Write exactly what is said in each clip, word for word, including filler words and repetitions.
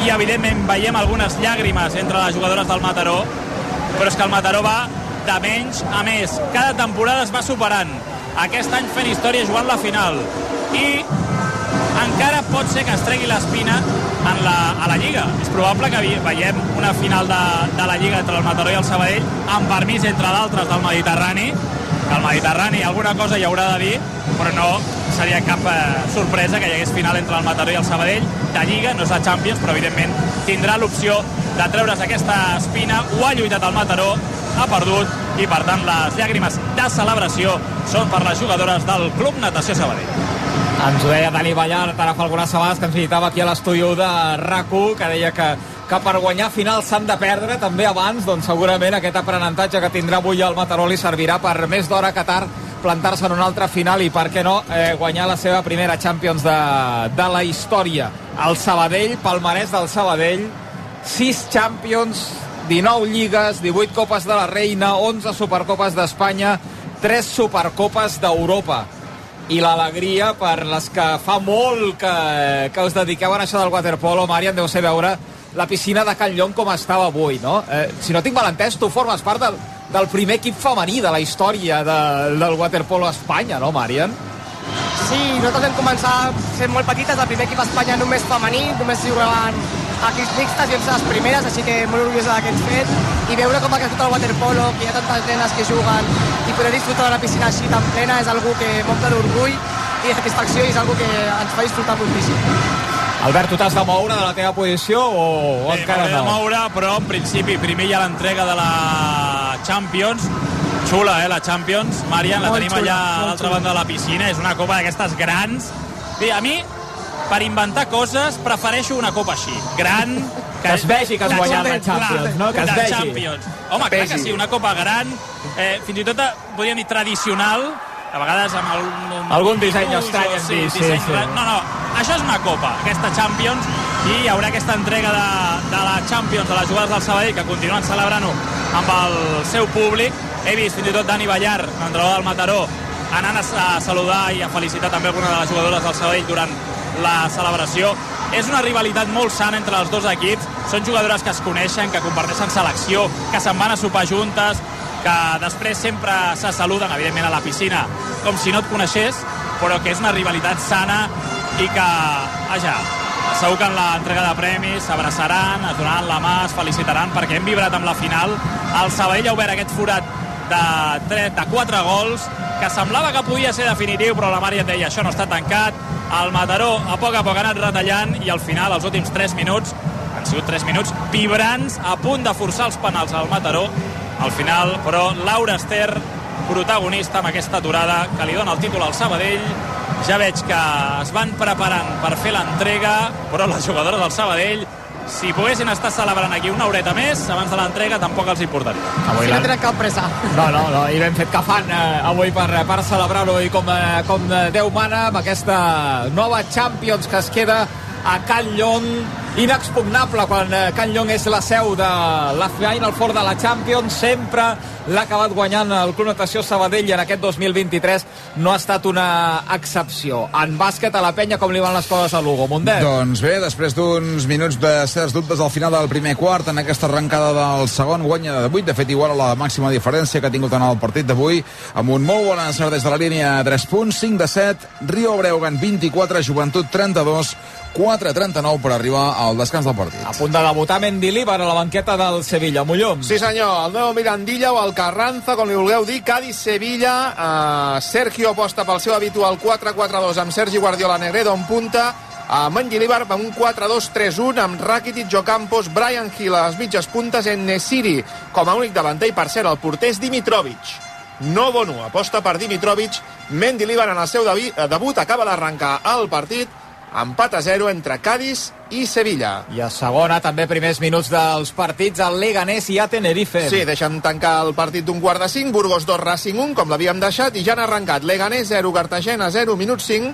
i evidentment veiem algunes llàgrimes entre les jugadores del Mataró, però és que el Mataró va de menys a més. Cada temporada es va superant. Aquest any fent història jugant la final. I encara pot ser que es tregui l'espina en la, a la Lliga. És probable que veiem una final de, de la Lliga entre el Mataró i el Sabadell, amb permís, entre d'altres, del Mediterrani. Que el Mediterrani alguna cosa hi haurà de dir, però no seria cap eh, sorpresa que hi hagués final entre el Mataró i el Sabadell. De Lliga, no és la Champions, però evidentment tindrà l'opció de treure's aquesta espina. Ho ha lluitat el Mataró, ha perdut, i per tant les llàgrimes de celebració són per les jugadores del Club Natació Sabadell. Ens ho deia Dani Ballart ara fa algunes setmanes, que ens visitava aquí a l'estudi de RAC u, que deia que, que per guanyar finals s'han de perdre també abans. Doncs segurament aquest aprenentatge que tindrà avui el Mataró li servirà per més d'hora que tard plantar-se en una altra final i, per què no, eh, guanyar la seva primera Champions de, de la història. El Sabadell, palmarès del Sabadell, sis Champions, dinou lligues, divuit copes de la Reina, onze supercopes d'Espanya, tres supercopes d'Europa. I l'alegria per les que fa molt que, que us dediqueu a això del waterpolo, Marian, deu ser veure la piscina de Can Llong com estava avui, no? Eh, si no tinc mal entès, tu formes part del, del primer equip femení de la història de, del waterpolo a Espanya, no, Marian? Sí, nosaltres vam començar sent molt petites, el primer equip a Espanya només femení, només jugaven equips mixtes i vam ser les primeres, així que molt orgullosa del que hem fet, i veure com ha crescut el waterpolo, que hi ha tantes nenes que juguen i poder disfrutar de la piscina així tan plena és algo que m'omple d'orgull i de satisfacció, i és algo que ens fa disfrutar moltíssim. Albert, tu t'has de moure de la teva posició o, o Bé, encara no? de moure, però en principi primer hi ha l'entrega de la Champions. Xula, eh, la Champions. Marian, la molt tenim xula, allà a l'altra xula. banda de la piscina. És una copa d'aquestes grans. Bé, a mi, per inventar coses, prefereixo una copa així. Gran... Que es vegi que has de guanyat la Champions, Champions, no? Que es de vegi. Champions. Home, clar que sí, una copa gran, eh, fins i tot podríem dir tradicional, a vegades amb el, un, algun disseny tipus, estrany, o, en sí, dir, sí, disseny sí. rar. No, no, això és una copa, aquesta Champions, i hi haurà aquesta entrega de, de la Champions de les jugadores del Sabadell, que continuen celebrant-ho amb el seu públic. He vist fins i tot Dani Ballart, l'entrenador del Mataró, anant a, a saludar i a felicitar també alguna de les jugadores del Sabadell durant la celebració. És una rivalitat molt sana entre els dos equips. Són jugadores que es coneixen, que comparteixen selecció, que se'n van a sopar juntes, que després sempre se saluden, evidentment, a la piscina, com si no et coneixés, però que és una rivalitat sana i que, vaja, segur que en l'entrega de premis s'abraçaran, es donaran la mà, es felicitaran, perquè hem vibrat amb la final. El Sabadell ha obert aquest forat de, tres, de quatre gols, que semblava que podia ser definitiu, però la Mària et deia, això no està tancat. El Mataró a poc a poc ha anat retallant i al final, els últims tres minuts, han sigut tres minuts vibrants, a punt de forçar els penals al Mataró. Al final, però, Laura Ester, protagonista amb aquesta aturada que li dona el títol al Sabadell. Ja veig que es van preparant per fer l'entrega, però les jugadores del Sabadell, si poguessin estar celebrant aquí una horeta més abans de l'entrega, tampoc els importaria. Si no tenen cap pressa. No, no, no, i ben fet que fan eh, avui per, per celebrar-ho, i com, eh, com Déu mana, amb aquesta nova Champions que es queda a Can Llong, inexpugnable quan eh, Can Llong és la seu de la Final Four de la Champions. Sempre l'ha acabat guanyant el Club Natació Sabadell i en aquest dos mil vint-i-tres no ha estat una excepció. En bàsquet, a la penya, com li van les coses a Lugo? Mundet? Doncs bé, després d'uns minuts de certs dubtes al final del primer quart, en aquesta arrencada del segon, guanya de vuit, de fet igual a la màxima diferència que ha tingut en el partit d'avui, amb un molt bon encert des de la línia a tres punts, cinc de set, Rio Breugan vint-i-quatre, Joventut trenta-dos, quatre trenta-nou per arribar al descans del partit. A punt de debutar Mendilibar a la banqueta del Sevilla. Mollom. Sí senyor, el nou Mirandilla o el Carranza, com li vulgueu dir, Cádiz-Sevilla. uh, Sergio aposta pel seu habitual quatre quatre dos amb Sergi Guardiola, Negredo en punta, a Mendilibar amb un quatre dos tres un amb Rakitic, Ocampos, Brian Hill a les mitges puntes, en Nesiri com a únic davanter, i per cert el porter és Dimitrovic. No Bonu aposta per Dimitrovic. Mendilibar en el seu debut acaba d'arrencar el partit. Empat a zero entre Cádiz i Sevilla. I a segona, també primers minuts dels partits, al Leganés i a Tenerife. Sí, deixen tancar el partit d'un quart de cinc, Burgos dos, Racing un, com l'havíem deixat, i ja han arrencat Leganés zero, Cartagena zero, minut cinc,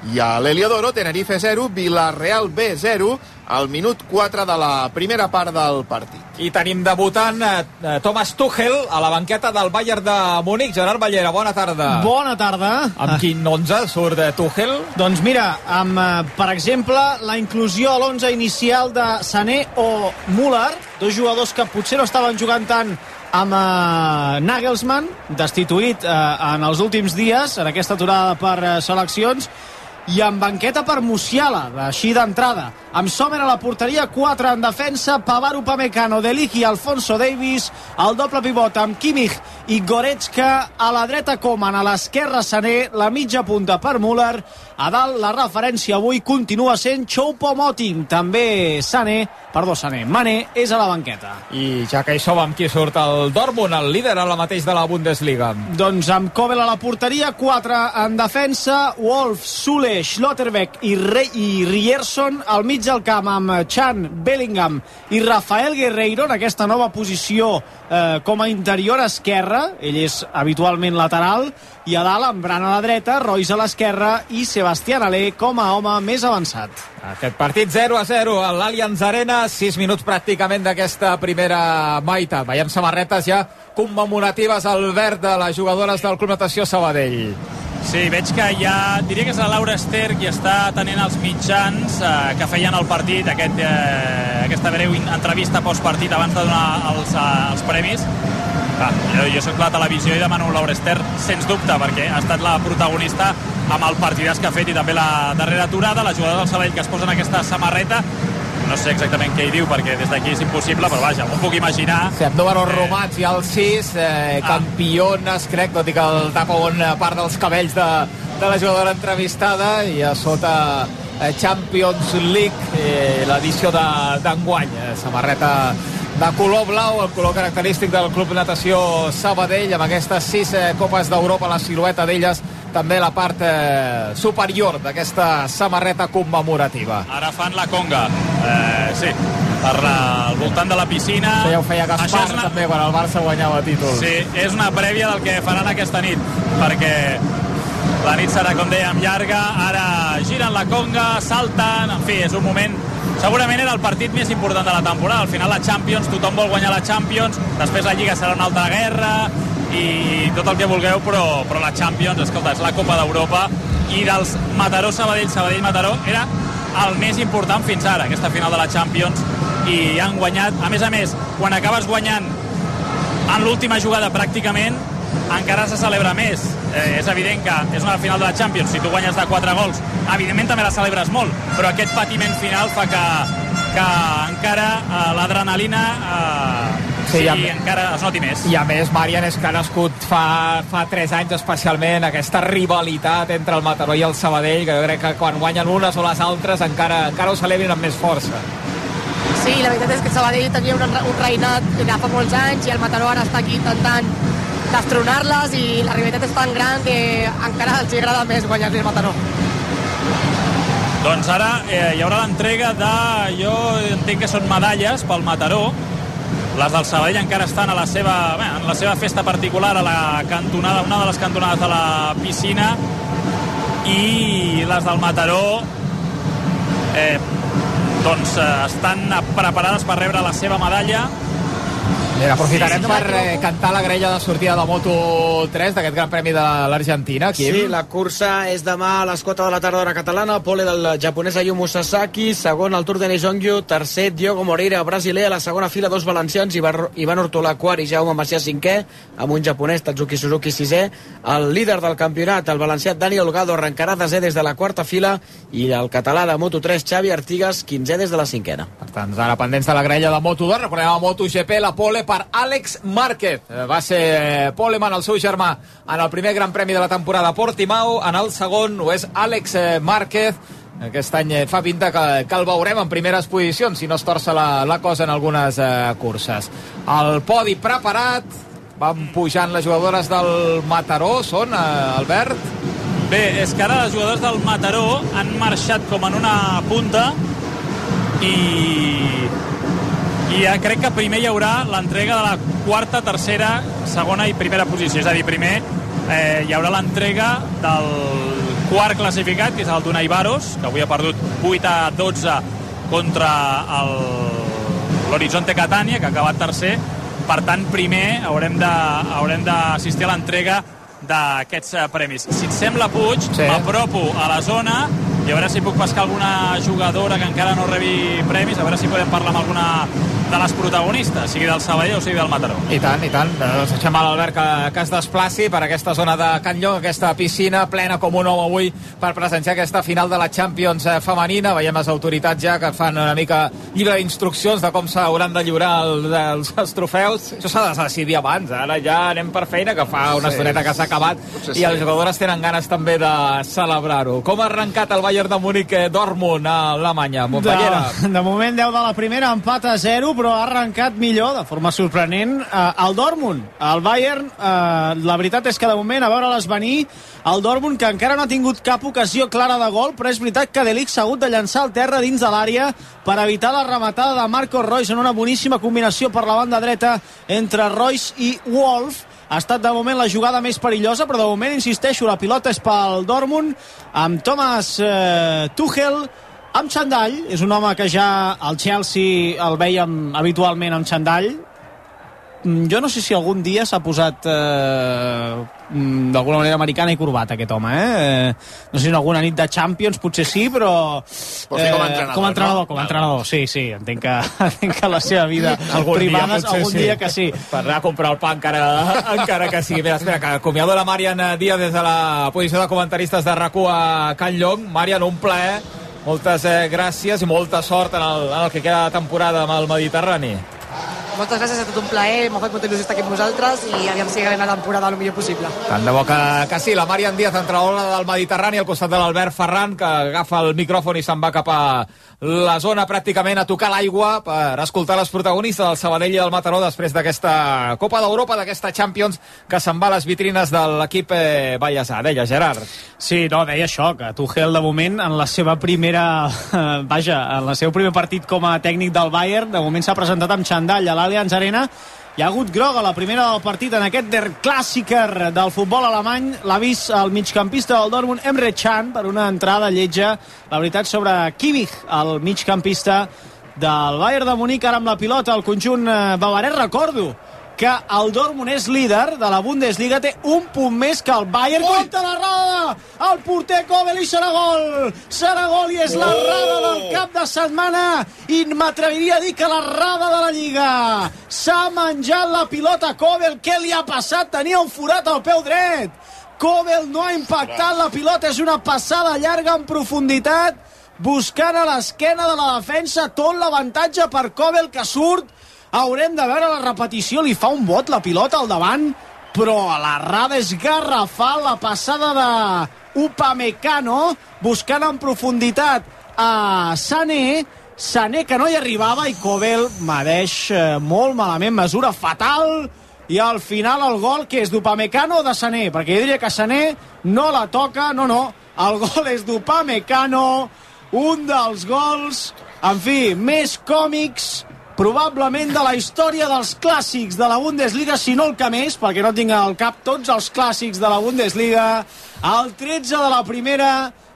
i a l'Heliodoro. Tenerife zero, Villarreal B zero, al minut quatre de la primera part del partit. I tenim debutant eh, Thomas Tuchel a la banqueta del Bayern de Múnich. Gerard Ballera, bona tarda. Bona tarda. Amb quin onze surt de Tuchel? Doncs mira, amb, eh, per exemple, la inclusió a l'onze inicial de Sané o Müller, dos jugadors que potser no estaven jugant tant amb eh, Nagelsmann, destituït eh, en els últims dies, en aquesta aturada per eh, seleccions, i amb banqueta per Musiala, així d'entrada. Amb Sommer a la porteria, quatre en defensa, Pavard, Upamecano, De Ligt i Alfonso Davies, el doble pivot amb Kimmich i Goretzka, a la dreta Koeman, a l'esquerra Sané, la mitja punta per Müller, a dalt la referència avui continua sent Choupo-Moting, també Sané, perdó, Sané, Mané és a la banqueta. I ja que hi som, amb qui surt el Dortmund, el líder ara mateix de la Bundesliga? Doncs amb Kobel a la porteria, quatre en defensa, Wolf, Sule, Schlotterbeck i, Re i Rierson, al mig del camp amb Chan, Bellingham i Rafael Guerreiro en aquesta nova posició eh, com a interior esquerra, ell és habitualment lateral, i a dalt amb Bran a la dreta, Royce a l'esquerra i Sebastián Haller com a home més avançat. Aquest partit zero a zero a l'Allianz Arena, sis minuts pràcticament d'aquesta primera meitat. Veiem samarretes ja commemoratives al verd de les jugadores del Club Natació Sabadell. Sí, veig que ja, diria que és la Laura Ester qui està tenint els mitjans eh, que feien el partit, aquest, eh, aquesta breu entrevista postpartit abans de donar els, eh, els premis. Ah, jo, jo soc la televisió i demano Laura Ester, sens dubte, perquè ha estat la protagonista amb el partidàs que ha fet i també la darrera aturada, la jugadora del Sabadell que es posa en aquesta samarreta. No sé exactament què hi diu, perquè des d'aquí és impossible, però vaja, m'ho puc imaginar. Sí, amb números eh... romans i el sis, eh, ah. campiones, crec, tot i que el tapa una part dels cabells de, de la jugadora entrevistada, i a sota eh, Champions League, eh, l'edició d'enguany, eh, samarreta de color blau, el color característic del Club Natació Sabadell, amb aquestes sis eh, Copes d'Europa, la silueta d'elles, també la part eh, superior d'aquesta samarreta commemorativa. Ara fan la conga, eh, sí, per la, al voltant de la piscina. Això ja ho feia Gaspar una... també quan el Barça guanyava títols. Sí, és una prèvia del que faran aquesta nit, perquè la nit serà, com dèiem, llarga. Ara giren la conga, salten, en fi, és un moment... Segurament era el partit més important de la temporada. Al final la Champions, tothom vol guanyar la Champions, després la Lliga serà una altra guerra i tot el que vulgueu, però, però la Champions, escolta, és la Copa d'Europa, i dels Mataró-Sabadell, Sabadell-Mataró, era el més important fins ara, aquesta final de la Champions, i han guanyat. A més a més, quan acabes guanyant en l'última jugada pràcticament, encara se celebra més. Eh, és evident que és una final de la Champions, si tu guanyes de quatre gols, evidentment també la celebres molt, però aquest patiment final fa que, que encara eh, l'adrenalina eh, sí, sí, i encara es noti més. I a més, Marian, és que ha nascut fa, fa tres anys especialment aquesta rivalitat entre el Mataró i el Sabadell, que jo crec que quan guanyen unes o les altres encara, encara ho celebrin amb més força. Sí, la veritat és que el Sabadell tenia un, un reinat de fa molts anys i el Mataró ara està aquí intentant destronar-les, i la rivalitat és tan gran que encara els agrada més guanyar-li el Mataró. Doncs ara eh, hi haurà l'entrega de, jo entenc que són medalles pel Mataró. Les del Sabadell encara estan a la seva, bé, en la seva festa particular a la cantonada, una de les cantonades de la piscina, i les del Mataró eh, doncs eh, estan preparades per rebre la seva medalla. Mira, aprofitarem sí, sí, per eh, cantar la grella de sortida de Moto tres d'aquest Gran Premi de l'Argentina, Quim. Sí, la cursa és demà a les quatre de la tarda hora catalana. Pole del japonès Ayumu Sasaki, segon el Tour de Neijongyu, tercer Diogo Moreira, brasiler, a la segona fila dos valencians, Ivan Hortolà quart i Jaume Macià cinquè, amb un japonès, Tatsuki Suzuki sisè. El líder del campionat, el valencià Dani Olgado, arrencarà desè des de la quarta fila, i el català de Moto tres, Xavi Artigas, quinzè des de la cinquena. Per tant, ara pendents de la grella de Moto dos, recordem a MotoGP, la pole per Àlex Márquez. Va ser poleman el seu germà en el primer Gran Premi de la temporada a Portimao, en el segon ho és Àlex Márquez. Aquest any fa pinta que, que el veurem en primeres posicions, si no es torça la, la cosa en algunes eh, curses. El podi preparat, van pujant les jugadores del Mataró, són, eh, Albert? Bé, és que ara les jugadores del Mataró han marxat com en una punta, i i ja crec que primer hi haurà l'entrega de la quarta, tercera, segona i primera posició. És a dir, primer eh, hi haurà l'entrega del quart classificat, que és el d'Unai Baros, que avui ha perdut vuit a dotze contra el l'Horizonte Catania, que ha acabat tercer. Per tant, primer haurem de, haurem d'assistir a l'entrega d'aquests premis. Si et sembla, Puig, sí. m'apropo a la zona i a veure si puc pescar alguna jugadora que encara no rebi premis, a veure si podem parlar amb alguna de les protagonistes, sigui del Sabadell o sigui del Mataró. I tant, i tant. Doncs deixem a l'Albert que, que es desplaci per aquesta zona de Can Llong, aquesta piscina plena com un home avui per presenciar aquesta final de la Champions femenina. Veiem les autoritats ja que fan una mica llibre d'instruccions de com s'hauran de lliurar el, els, els trofeus. Això s'ha de decidir abans, ara ja anem per feina, que fa una sí. estoneta que s'ha acabat Potser i sí. les jugadores tenen ganes també de celebrar-ho. Com ha arrencat el Bayern de Múnich Dortmund a Alemanya? Montpellera. De, de moment deu de la primera, empat a zero, però ha arrencat millor, de forma sorprenent, eh, el Dortmund. El Bayern, eh, la veritat és que de moment, a veure-les venir, el Dortmund, que encara no ha tingut cap ocasió clara de gol, però és veritat que De Ligt s'ha hagut de llançar al terra dins de l'àrea per evitar la rematada de Marco Reus en una boníssima combinació per la banda dreta entre Reus i Wolf. Ha estat de moment la jugada més perillosa, però de moment, insisteixo, la pilota és pel Dortmund, amb Thomas eh, Tuchel, amb xandall. És un home que ja al Chelsea el vèiem habitualment amb xandall. Jo no sé si algun dia s'ha posat eh, d'alguna manera americana i corbata aquest home, eh? No sé si en alguna nit de Champions potser sí, però eh, com a entrenador, com a entrenador, no? com a entrenador, sí, sí, entenc que, entenc que la seva vida algun privada dia, algun sí. dia que sí. Per anar a comprar el pa encara, encara que sigui. Mira, espera, que acomiado la Marian Díaz des de la posició de comentaristes de R A C U a Can Llong. Marian, un plaer, moltes eh, gràcies i molta sort en el, en el que queda de temporada amb el Mediterrani. Moltes gràcies, ha estat un plaer, m'ha fet molta il·lusió estar aquí amb vosaltres i aviam si acabem la temporada el millor possible. Tant de bo que, que sí, la Marian Díaz, entrenadora del Mediterrani, al costat de l'Albert Ferran, que agafa el micròfon i se'n va cap a la zona pràcticament a tocar l'aigua per escoltar les protagonistes del Sabadell i del Mataró després d'aquesta Copa d'Europa, d'aquesta Champions, que se'n va a les vitrines de l'equip eh, Vallèsà. Deia, Gerard. Sí, no, deia això, que Tuchel de moment en la seva primera eh, vaja, en el seu primer partit com a tècnic del Bayern, de moment s'ha presentat amb xandall a l'Allianz Arena. Hi ha hagut groga a la primera del partit en aquest Der Klassiker del futbol alemany. L'ha vist el migcampista del Dortmund, Emre Can, per una entrada lletja, la veritat, sobre Kimmich, el migcampista del Bayern de Munic. Ara amb la pilota el conjunt bavarès. Recordo que el Dortmund és líder de la Bundesliga, té un punt més que el Bayern. Compte la rada, el porter Kobel, i serà gol, serà gol, i és la rada del cap de setmana, i m'atreviria a dir que la rada de la Lliga. S'ha menjat la pilota Kobel. Què li ha passat? Tenia un forat al peu dret. Kobel no ha impactat la pilota, és una passada llarga en profunditat, buscant a l'esquena de la defensa, tot l'avantatge per Kobel, que surt. Haurem de veure la repetició, li fa un bot la pilota al davant, però a la rada és garrafal, la passada de Upamecano, buscant en profunditat a Sané, Sané que no hi arribava, i Kobel medeix eh, molt malament, mesura fatal, i al final el gol, que és d'Upamecano o de Sané? Perquè jo diria que Sané no la toca, no, no, el gol és d'Upamecano, un dels gols, en fi, més còmics probablement de la història dels clàssics de la Bundesliga, si no el que més, perquè no tinc al cap tots els clàssics de la Bundesliga. El tretze de la primera,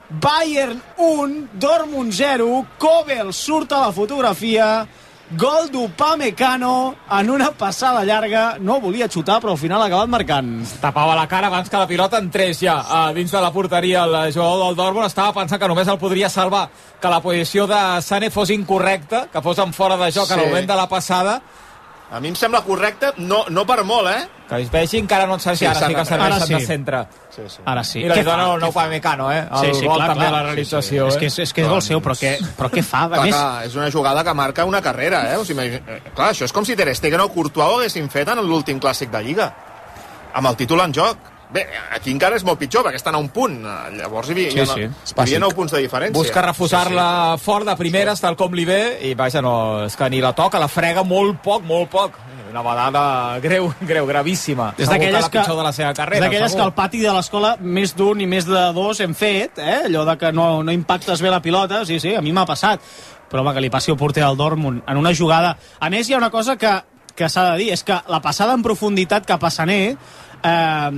Bayern un, Dortmund zero, Kobel surt a la fotografia, gol d'Upamecano en una passada llarga, no volia xutar però al final ha acabat marcant. Tapava la cara abans que la pilota entrés ja a dins de la porteria. El jugador del Dortmund estava pensant que només el podria salvar, que la posició de Sané fos incorrecta, que fos en fora de joc sí. En el moment de la passada. A mi em sembla correcte, no, no per molt, eh? Que es vegi, encara no en sé si sí, ara sí que serveixen sí. de centre. Sí, sí. Ara sí. I li dona el nou Upamecano, eh? El sí, sí, gol clar, també clar. a la realització. Sí, sí. Eh? És que és, és, que és gol seu, però què, però què fa? Clar, més... clar, és una jugada que marca una carrera, eh? O sigui, clar, això és com si Ter Stegen o Courtois ho haguessin fet en l'últim clàssic de Lliga. Amb el títol en joc. Bé, aquí encara és molt pitjor, perquè estan a un punt. Llavors hi havia, sí, sí. hi havia nou punts de diferència. Busca refusar-la sí, sí. fort de primeres, tal com li ve, i vaja, no, és que ni la toca, la frega molt poc, molt poc. Una badada greu, greu, gravíssima. És d'aquelles que, de la seva carrera, d'aquelles que al pati de l'escola més d'un i més de dos hem fet, eh? Allò de que no, no impactes bé la pilota, sí, sí, a mi m'ha passat. Però home, que li passi el porter del Dortmund en una jugada. A més, hi ha una cosa que, que s'ha de dir, és que la passada en profunditat cap a Sané, eh,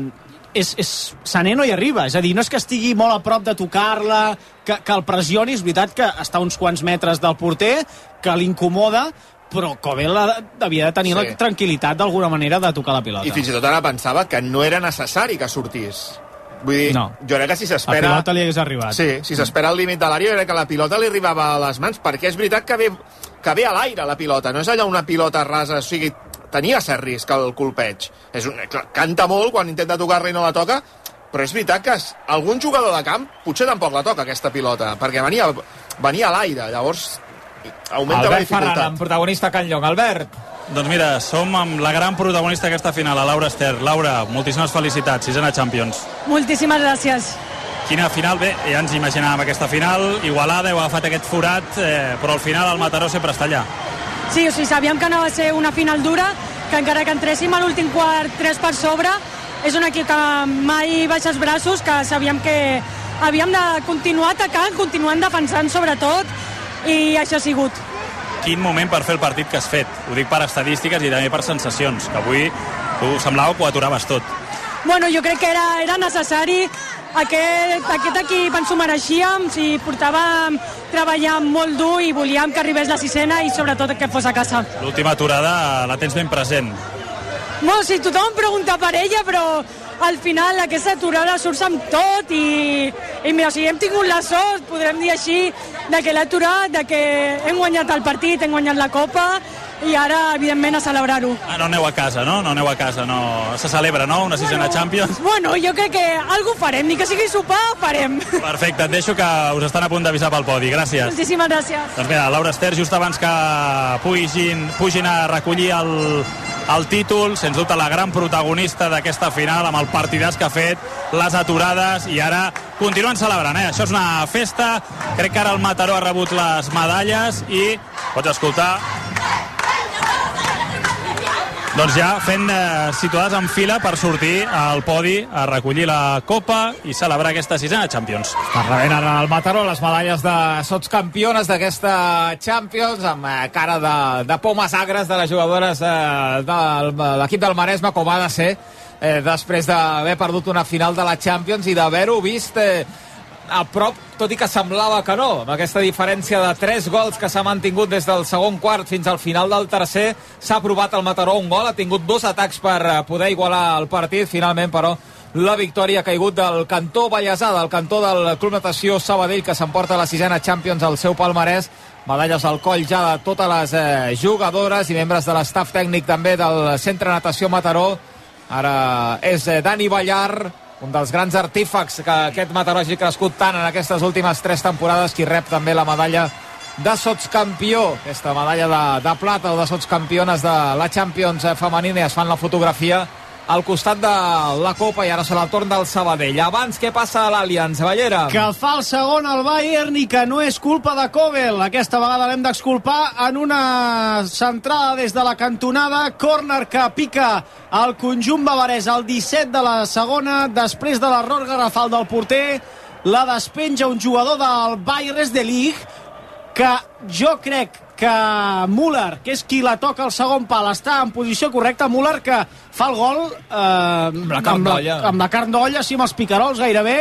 és, és, Sané no hi arriba, és a dir, no és que estigui molt a prop de tocar-la, que, que el pressioni, és veritat que està a uns quants metres del porter, que l'incomoda, però Kobel havia de tenir sí. la tranquil·litat d'alguna manera de tocar la pilota. I fins i tot ara pensava que no era necessari que sortís. Vull dir, no. jo crec que si s'espera... La pilota li hagués arribat. Sí, si s'espera al límit de l'àrea, jo crec que la pilota li arribava a les mans, perquè és veritat que ve, que ve a l'aire la pilota, no és allà una pilota rasa, o sigui, tenia cert risc el colpeig. És un, clar, canta molt quan intenta tocar-la i no la toca, però és veritat que algun jugador de camp potser tampoc la toca, aquesta pilota, perquè venia, venia a l'aire, llavors augmenta Albert la dificultat. Ferran, protagonista Can Llong. Albert. Doncs mira, som amb la gran protagonista d'aquesta final, la Laura Ester. Laura, moltíssimes felicitats, sisena Champions. Moltíssimes gràcies. Quina final, bé, ja ens imaginàvem aquesta final, igualada, heu agafat aquest forat, eh, però al final el Mataró sempre està allà. Sí, o sigui, sabíem que anava a ser una final dura, que encara que entréssim a l'últim quart tres per sobre, és un equip que mai baixa els braços, que sabíem que havíem de continuar atacant, continuant defensant sobretot, i això ha sigut. Quin moment per fer el partit que has fet. Ho dic per estadístiques i també per sensacions, que avui tu semblava que ho aturaves tot. Bueno, jo crec que era, era necessari. Aquest, aquest equip ens ho mereixíem, si portàvem treballant molt dur i volíem que arribés la sisena i sobretot que fos a casa. L'última aturada la tens ben present. Bueno, sí, tothom pregunta per ella, però al final aquesta aturada surts amb tot i, i mira, si hem tingut la sort, podrem dir així, de que l'ha aturat, de que hem guanyat el partit, hem guanyat la Copa i ara, evidentment, a celebrar-ho. Ah, no aneu a casa, no? No aneu a casa, no... Se celebra, no? Una sisena bueno, Champions? Bueno, jo crec que alguna farem, ni que sigui sopar, farem. Perfecte, et deixo que us estan a punt d'avisar pel podi. Gràcies. Moltíssimes gràcies. Doncs mira, Laura Ester, just abans que pugin, pugin a recollir el, el títol, sens dubte la gran protagonista d'aquesta final, amb el partidàs que ha fet, les aturades, i ara continuen celebrant, eh? Això és una festa, crec que ara el Mataró ha rebut les medalles i pots escoltar... Doncs ja fent eh, situades en fila per sortir al podi a recollir la Copa i celebrar aquesta sisena Champions. Està rebent ara el Mataró les medalles de sotscampiones d'aquesta Champions, amb eh, cara de, de pomes agres de les jugadores eh, de l'equip del Maresme, com ha de ser, eh, després d'haver perdut una final de la Champions i d'haver-ho vist... Eh, a prop, tot i que semblava que no, amb aquesta diferència de tres gols que s'ha mantingut des del segon quart fins al final del tercer. S'ha aprovat el Mataró un gol, ha tingut dos atacs per poder igualar el partit, finalment però la victòria ha caigut del cantó ballesà, del cantó del Club Natació Sabadell, que s'emporta la sisena Champions al seu palmarès. Medalles al coll ja de totes les eh, jugadores i membres de l'estaf tècnic també del Centre Natació Mataró. Ara és eh, Dani Ballar, un dels grans artífecs que aquest Mataró hagi crescut tant en aquestes últimes tres temporades, qui rep també la medalla de sotscampió, aquesta medalla de, de plata o de sotscampiones de la Champions femenina, i es fan la fotografia al costat de la Copa, i ara serà el torn del Sabadell. Abans, què passa a l'Allianz, Ballera? Que fa el segon al Bayern i que no és culpa de Kobel. Aquesta vegada l'hem d'exculpar en una centrada des de la cantonada, córner que pica el conjunt bavarès al disset de la segona, després de l'error garrafal del porter, la despenja un jugador del Bayern de Ligt, que jo crec que Müller, que és qui la toca al segon pal, està en posició correcta. Müller, que fa el gol eh, amb, la carn d'olla, amb la carn d'olla, sí, amb els picarols gairebé,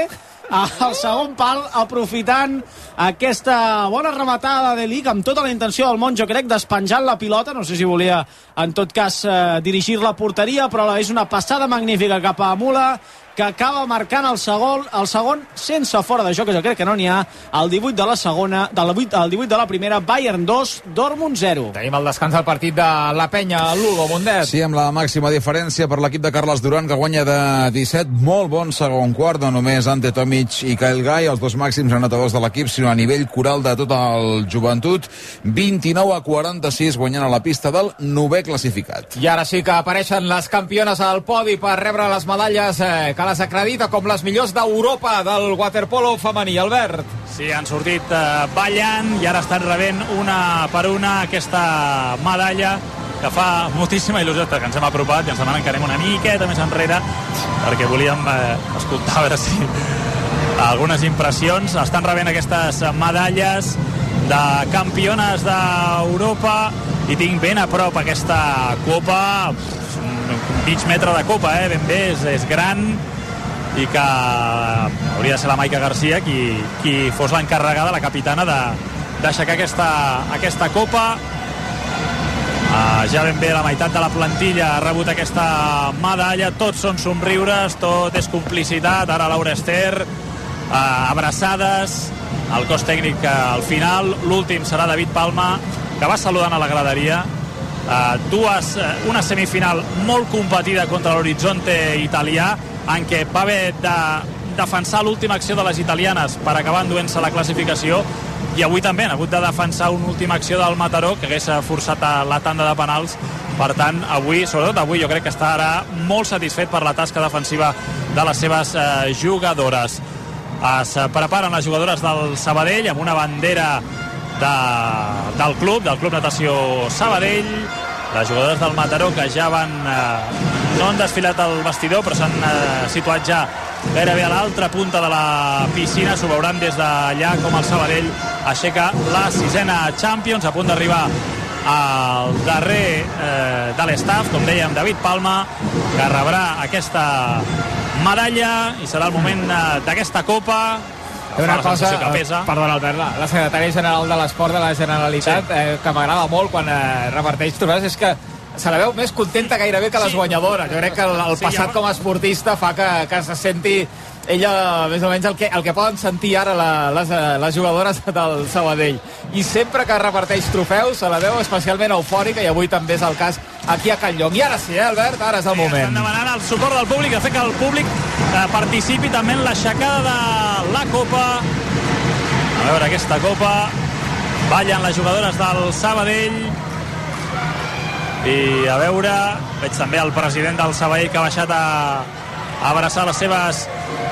al segon pal, aprofitant aquesta bona rematada de Ligt, amb tota la intenció del món, jo crec, despenjant la pilota. No sé si volia, en tot cas, eh, dirigir la porteria, però és una passada magnífica cap a Müller, que acaba marcant el segon, el segon sense fora de joc, que jo crec que no n'hi ha, el divuit de la segona, del divuit de la primera, Bayern dos, Dortmund zero. Tenim el descans del partit de la penya, Lugo, Mundet. Sí, amb la màxima diferència per l'equip de Carles Duran, que guanya de disset, molt bon segon quart, no només Ante Tomic i Kyle Guy, els dos màxims anotadors de l'equip, sinó a nivell coral de tot el joventut, vint-i-nou a quaranta-sis, guanyant a la pista del novè classificat. I ara sí que apareixen les campiones al podi per rebre les medalles eh, que les acredita com les millors d'Europa del waterpolo femení. Albert. Sí, han sortit eh, ballant i ara estan rebent una per una aquesta medalla, que fa moltíssima il·lusió, que ens hem apropat i ens demanen que anem una miqueta més enrere perquè volíem eh, escoltar a veure si algunes impressions. Estan rebent aquestes medalles de campiones d'Europa i tinc ben a prop aquesta copa, un mig metre de copa, eh? Ben bé, és, és gran, i que hauria de ser la Maica Garcia qui, qui fos l'encarregada, la capitana de, d'aixecar aquesta, aquesta copa. Uh, ja ben bé la meitat de la plantilla ha rebut aquesta medalla, tots són somriures, tot és complicitat. Ara Laura Ester, uh, abraçades, el cos tècnic uh, al final. L'últim serà David Palma, que va saludant a la graderia. Uh, dues, uh, una semifinal molt competida contra l'Horizonte italià, en què va haver de defensar l'última acció de les italianes per acabar enduent-se la classificació, i avui també han hagut de defensar una última acció del Mataró que hagués forçat a la tanda de penals. Per tant, avui, sobretot avui, jo crec que estarà molt satisfet per la tasca defensiva de les seves eh, jugadores. Es preparen les jugadores del Sabadell amb una bandera de, del club, del Club Natació Sabadell. Les jugadores del Mataró, que ja van eh, no han desfilat al vestidor, però s'han eh, situat ja gairebé a l'altra punta de la piscina. S'ho veuran des d'allà com el Sabadell aixeca la sisena Champions, a punt d'arribar al darrer eh, de l'estaf, com dèiem, David Palma, que rebrà aquesta medalla, i serà el moment eh, d'aquesta copa. Una cosa, perdona Albert, la, la secretària general de l'Esport de la Generalitat, sí. eh, que m'agrada molt quan eh, reparteix trofeus, és que se la veu més contenta gairebé que les sí. guanyadores. Jo crec que el, el sí, passat ja... com a esportista fa que, que se senti ella més o menys el que, el que poden sentir ara la, les, les jugadores del Sabadell. I sempre que reparteix trofeus se la veu especialment eufòrica, i avui també és el cas aquí a Can Llong. I ara sí, eh, Albert? Ara és el sí, moment. Estan demanant el suport del públic, de fer que el públic eh, participi també en l'aixecada de la copa. A veure, aquesta copa, ballen les jugadores del Sabadell, i a veure, veig també el president del Sabadell que ha baixat a, a abraçar les seves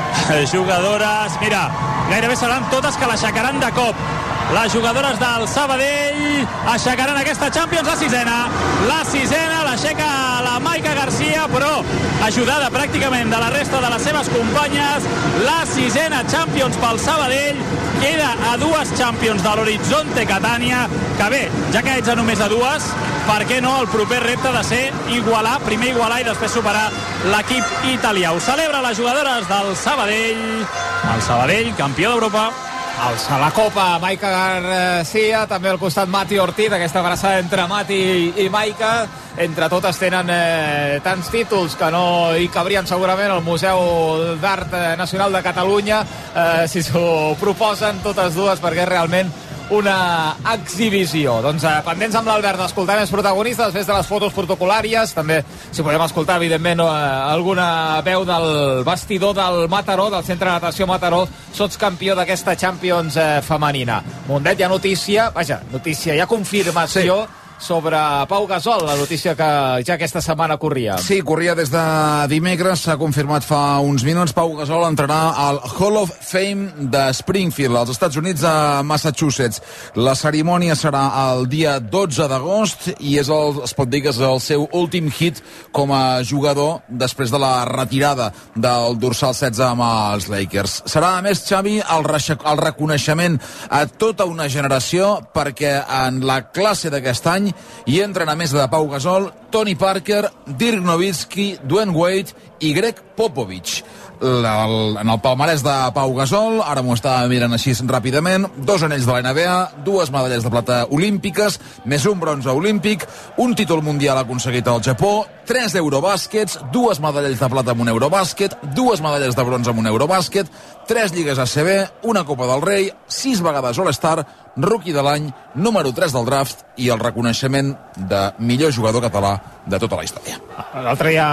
jugadores. Mira, gairebé seran totes que l'aixecaran de cop. Les jugadores del Sabadell aixecaran aquesta Champions, la sisena. La sisena l'aixeca la Maica Garcia, però ajudada pràcticament de la resta de les seves companyes. La sisena Champions pel Sabadell. Queda a dues Champions de l'Horizonte Catània, que bé, ja que ets a només a dues, per què no el proper repte de ser igualar, primer igualar i després superar l'equip italià. Ho celebra les jugadores del Sabadell. El Sabadell, campió d'Europa. Alça la copa Maica Garcia, també al costat Mati Ortiz, aquesta abraçada entre Mati i, i Maica. Entre totes tenen eh, tants títols que no hi cabrien segurament al Museu d'Art Nacional de Catalunya, eh, si s'ho proposen totes dues, perquè és realment una exhibició. Doncs eh, pendents amb l'Albert d'escoltar més protagonistes després de les fotos protocolàries. També, si podem escoltar, evidentment, eh, alguna veu del vestidor del Mataró, del Centre de Natació Mataró, sotscampió d'aquesta Champions eh, femenina. Mundet, hi ha notícia, vaja, notícia, hi ha confirmació sí. sobre Pau Gasol, la notícia que ja aquesta setmana corria. Sí, corria des de dimecres, s'ha confirmat fa uns minuts. Pau Gasol entrarà al Hall of Fame de Springfield, als Estats Units, a Massachusetts. La cerimònia serà el dia dotze d'agost i és el, es pot dir que és el seu últim hit com a jugador després de la retirada del dorsal setze amb els Lakers. Serà, a més, Xavi, el, el reconeixement a tota una generació, perquè en la classe d'aquest any hi entren, a més de Pau Gasol, Tony Parker, Dirk Nowitzki, Dwayne Wade i Greg Popovich. La, el, en el palmarès de Pau Gasol, ara m'ho estava mirant així ràpidament, dos anells de la N B A, dues medalles de plata olímpiques, més un bronze olímpic, un títol mundial aconseguit al Japó, tres Eurobàsquets, dues medalles de plata en un Eurobàsquet, dues medalles de bronze en un Eurobàsquet, tres lligues A C B, una Copa del Rei, sis vegades All-Star, rookie de l'any, número tres del draft i el reconeixement de millor jugador català de tota la història. L'altre dia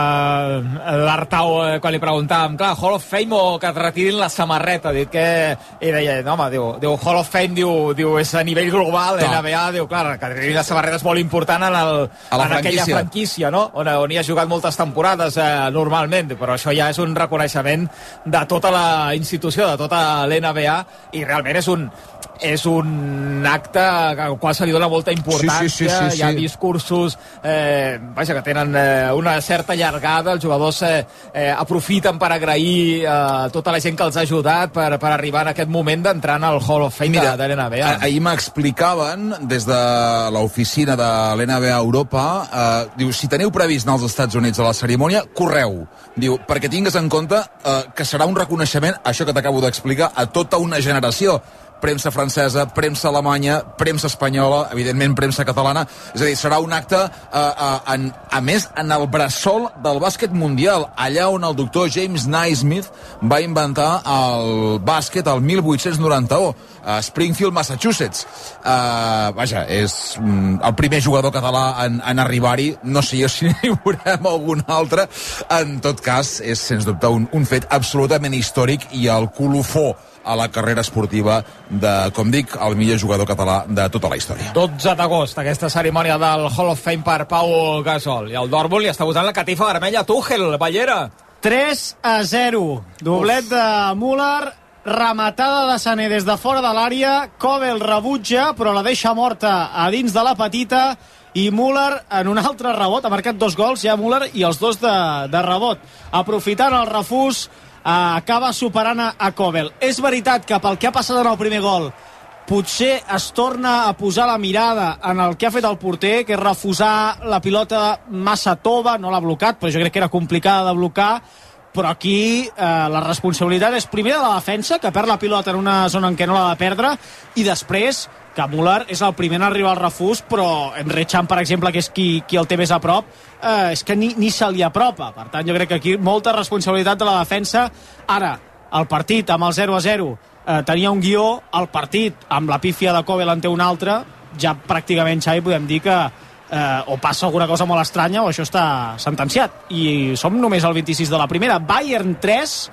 l'Artau, eh, quan li preguntàvem, clar, Hall of Fame o que et retirin la samarreta, dit que... I deia, no, home, diu, diu Hall of Fame, diu, diu és a nivell global, N B A, diu, clar, que retirin la samarreta és molt important en, el, en aquella franquícia, no? On, on hi ha jugat moltes temporades eh, normalment, però això ja és un reconeixement de tota la institució, de tota l'N B A, i realment és un, és un acte al qual se li dona molta importància, sí, sí, sí, sí, hi ha sí. discursos eh, vaja, que tenen eh, una certa llargada, els jugadors eh, eh, aprofiten per agrair a eh, tota la gent que els ha ajudat per, per arribar en aquest moment d'entrar en el Hall of Fame de, de l'N B A. Ahir m'explicaven des de l'oficina de l'N B A Europa, eh, diu, si teniu previst anar als Estats Units a la cerimònia, correu, diu, perquè tingues en compte eh, que serà un reconeixement, això que t'acabo d'explicar, a tota una generació, premsa francesa, premsa alemanya, premsa espanyola, evidentment premsa catalana, és a dir, serà un acte eh, eh, en, a més en el bressol del bàsquet mundial, allà on el doctor James Naismith va inventar el bàsquet el mil vuit-cents noranta-u, a Springfield, Massachusetts. Uh, vaja, és mm, el primer jugador català en, en arribar-hi, no sé jo si n'hi veurem algun altre, en tot cas és sens dubte un, un fet absolutament històric i el colofó a la carrera esportiva de, com dic, el millor jugador català de tota la història. dotze d'agost, aquesta cerimònia del Hall of Fame per Pau Gasol. I el Dortmund li està posant la catifa vermella a Tuchel, Ballera. tres a zero. Doblet de Müller, rematada de Sané des de fora de l'àrea, Kovel rebutja, però la deixa morta a dins de la petita, i Müller en un altre rebot, ha marcat dos gols ja Müller i els dos de, de rebot. Aprofitant el refús, acaba superant a Kovel. És veritat que pel que ha passat en el primer gol potser es torna a posar la mirada en el que ha fet el porter, que és refusar la pilota massa tova, no l'ha blocat, però jo crec que era complicada de blocar, però aquí eh, la responsabilitat és primer de la defensa, que perd la pilota en una zona en què no l'ha de perdre, i després que Müller és el primer en arribar al refús, però Emre Can, per exemple, que és qui, qui el té més a prop, eh, és que ni, ni se li apropa. Per tant, jo crec que aquí molta responsabilitat de la defensa. Ara, el partit amb el zero a zero eh, tenia un guió, el partit amb la pífia de Kovel en té un altre, ja pràcticament, Xavi, podem dir que eh, o passa alguna cosa molt estranya o això està sentenciat. I som només al vint-i-sis de la primera. Bayern tres,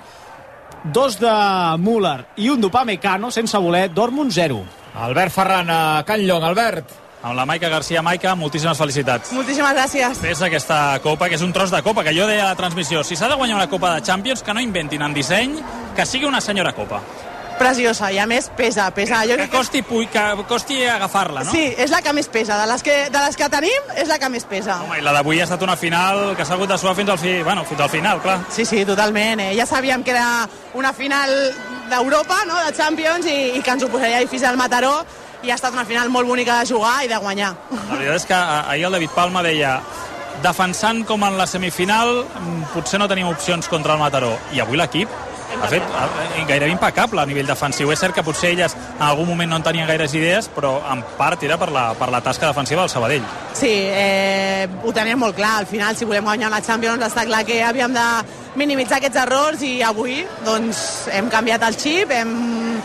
dos de Müller i un d'Upamecano, sense voler, Dortmund zero. Albert Ferran a Can Llong. Albert. Amb la Maica García. Maica, moltíssimes felicitats. Moltíssimes gràcies. Fes aquesta copa, que és un tros de copa, que jo deia a la transmissió, si s'ha de guanyar una copa de Champions, que no inventin en disseny, que sigui una senyora copa. Preciosa, i a més pesa, pesa. Jo que, costi, que... que costi agafar-la, no? Sí, és la que més pesa. De les que, de les que tenim, és la que més pesa. Home, i la d'avui ha estat una final que s'ha hagut de suar fins al, fi... bueno, fins al final, clar. Sí, sí, totalment. Eh? Ja sabíem que era una final d'Europa, no?, de Champions, i, i que ens ho posaria difícil al Mataró, i ha estat una final molt bonica de jugar i de guanyar. La veritat és que ahir el David Palma deia, defensant com en la semifinal potser no tenim opcions contra el Mataró, i avui l'equip ha fet gairebé impecable a nivell defensiu. És cert que potser elles en algun moment no en tenien gaires idees, però en part era per la, per la tasca defensiva del Sabadell. Sí, eh, ho teníem molt clar. Al final, si volem guanyar la Champions, està clar que havíem de minimitzar aquests errors, i avui doncs, hem canviat el xip, hem,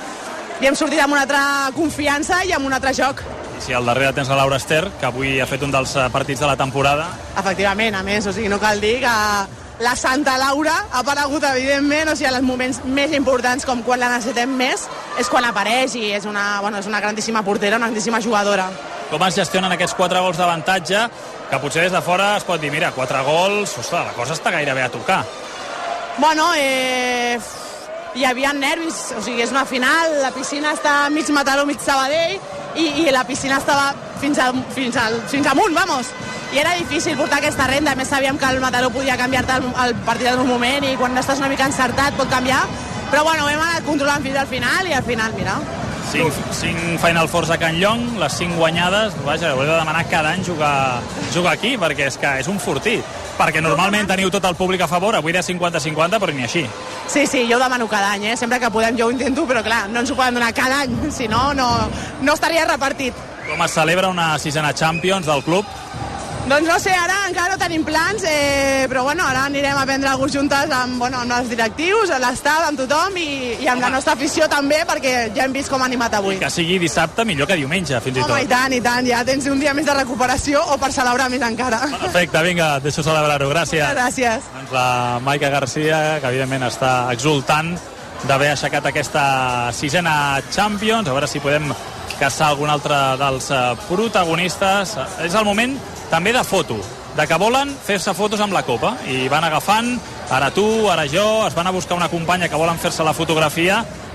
i hem sortit amb una altra confiança i amb un altre joc. Sí, al darrere tens la Laura Ester, que avui ha fet un dels partits de la temporada. Efectivament, a més, o sigui, no cal dir que la Santa Laura ha aparegut, evidentment, o sigui, en els moments més importants, com quan la necessitem més, és quan apareix, i és una, bueno, és una grandíssima portera, una grandíssima jugadora. Com es gestionen aquests quatre gols d'avantatge, que potser des de fora es pot dir, mira, quatre gols, ostres, la cosa està gairebé a tocar. Bueno, eh, hi havia nervis, o sigui, és una final, la piscina està mig Mataró, mig Sabadell, i, i la piscina estava fins, a, fins, al, fins amunt, vamos. I era difícil portar aquesta renda, a més sabíem que el Mataró podia canviar-te el, el partit en un moment, i quan estàs una mica encertat pot canviar, però bueno, hem anat controlant fins al final, i al final, mira. Cinc, cinc Final Fours a Can Llong, les cinc guanyades, vaja, heu de demanar cada any jugar, jugar aquí, perquè és que és un fortí, perquè normalment teniu tot el públic a favor, avui era cinquanta cinquanta, però ni així. Sí, sí, jo ho demano cada any, eh? Sempre que podem jo ho intento, però clar, no ens ho poden donar cada any, si no, no, no estaria repartit. Com es celebra una sisena Champions del club? Doncs no sé, ara encara no tenim plans, eh, però bueno, ara anirem a prendre alguns juntes amb, bueno, amb els directius, l'estat, amb tothom, i, i amb la nostra afició també, perquè ja hem vist com ha animat avui. I que sigui dissabte millor que diumenge, fins i tot. Home, i tant, i tant, ja tens un dia més de recuperació, o per celebrar més encara. Perfecte, vinga, et deixo celebrar-ho, gràcies. Gràcies. Doncs la Maica Garcia, que evidentment està exultant d'haver aixecat aquesta sisena Champions, a veure si podem caçar algun altre dels protagonistes. És el moment també de foto, de que volen fer-se fotos amb la Copa, i van agafant, ara tu, ara jo, es van a buscar una companya que volen fer-se la fotografia,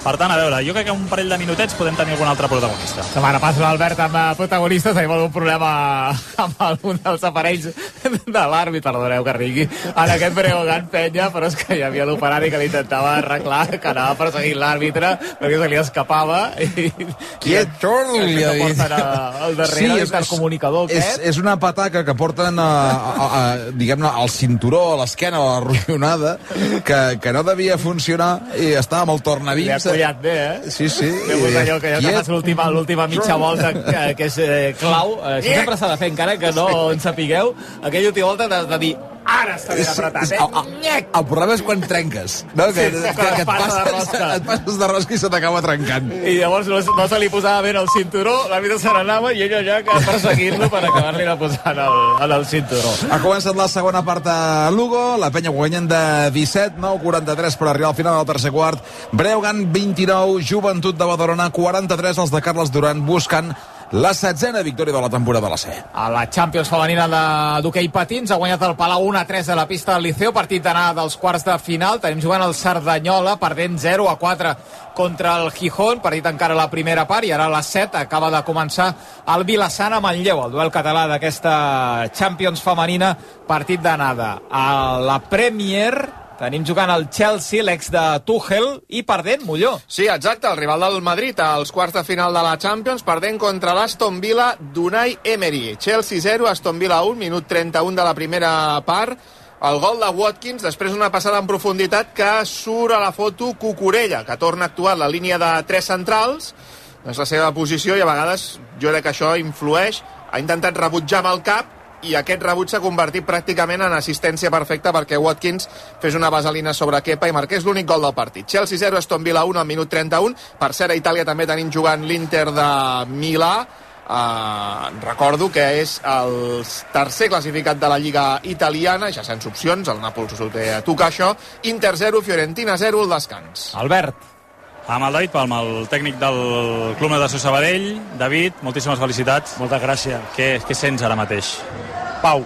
Per tant, a veure, jo crec que un parell de minutets podem tenir algun altre protagonista. Setmana passa l'Albert amb protagonistes, tenim algun problema amb algun dels aparells de l'àrbit, perdoneu que rigui, en aquest Breogán Penya, però és que hi havia l'operari que l'intentava arreglar, que anava perseguint l'àrbitre, perquè se li escapava. I, Quiet, torno, li ha dit. Al darrere, sí, l'intercomunicador és, és una pataca que porten a, a, a, diguem-ne, al cinturó, a l'esquena, a la ronyonada, que, que no devia funcionar i estava amb el tornavins. Li ha collat bé, eh? Sí, sí. Que és allò que ja que fas l'última l'última mitja volta que, que és eh, clau. Eh, això sempre s'ha de fer, encara que no en sapigueu. Aquella última volta t'has de dir ara està ben apretat, eh? El, el, el problema és quan trenques, no? Que, sí, que, que, que et, passes, et passes de rosca i se t'acaba trencant. I llavors no, no se li posava bé el cinturó, la vida se n'anava i ell allà perseguint-lo per acabar-li de posar en el, en el cinturó. Ha començat la segona part a Lugo, la Penya guanyant de disset, nou quaranta-tres per arribar al final del tercer quart. Breogán vint-i-nou, Joventut de Badalona quaranta-tres, els de Carles Duran buscant la setzena victòria de la temporada de la C. A la Champions femenina d'hoquei patins ha guanyat el Palau un a tres a la pista del Liceo, partit d'anada dels quarts de final. Tenim jugant el Cerdanyola, perdent zero a quatre contra el Gijón, partit encara a la primera part, i ara a les set acaba de començar el Vilassana Manlleu, el duel català d'aquesta Champions femenina, partit d'anada. A la Premier tenim jugant el Chelsea, l'ex de Tuchel, i perdent Molló. Sí, exacte, el rival del Madrid als quarts de final de la Champions, perdent contra l'Aston Villa d'Unai Emery. Chelsea zero, Aston Villa un, minut trenta-un de la primera part. El gol de Watkins, després una passada en profunditat que surt a la foto Cucurella, que torna a actuar en la línia de tres centrals. És la seva posició i a vegades jo crec que això influeix. Ha intentat rebutjar amb el cap i aquest rebuig s'ha convertit pràcticament en assistència perfecta perquè Watkins fes una vaselina sobre Kepa i marqués l'únic gol del partit. Chelsea zero, Aston Villa un al minut trenta-un. Per cert, a Itàlia també tenim jugant l'Inter de Milà. Uh, recordo que és el tercer classificat de la Lliga italiana, ja sense opcions, el Nàpols ho té a tocar això. Inter zero, Fiorentina zero, el descans. Albert. Amb el David Palma, el tècnic del Club Natació Sabadell. David, moltíssimes felicitats. Moltes gràcies. Què, què sents ara mateix? Pau.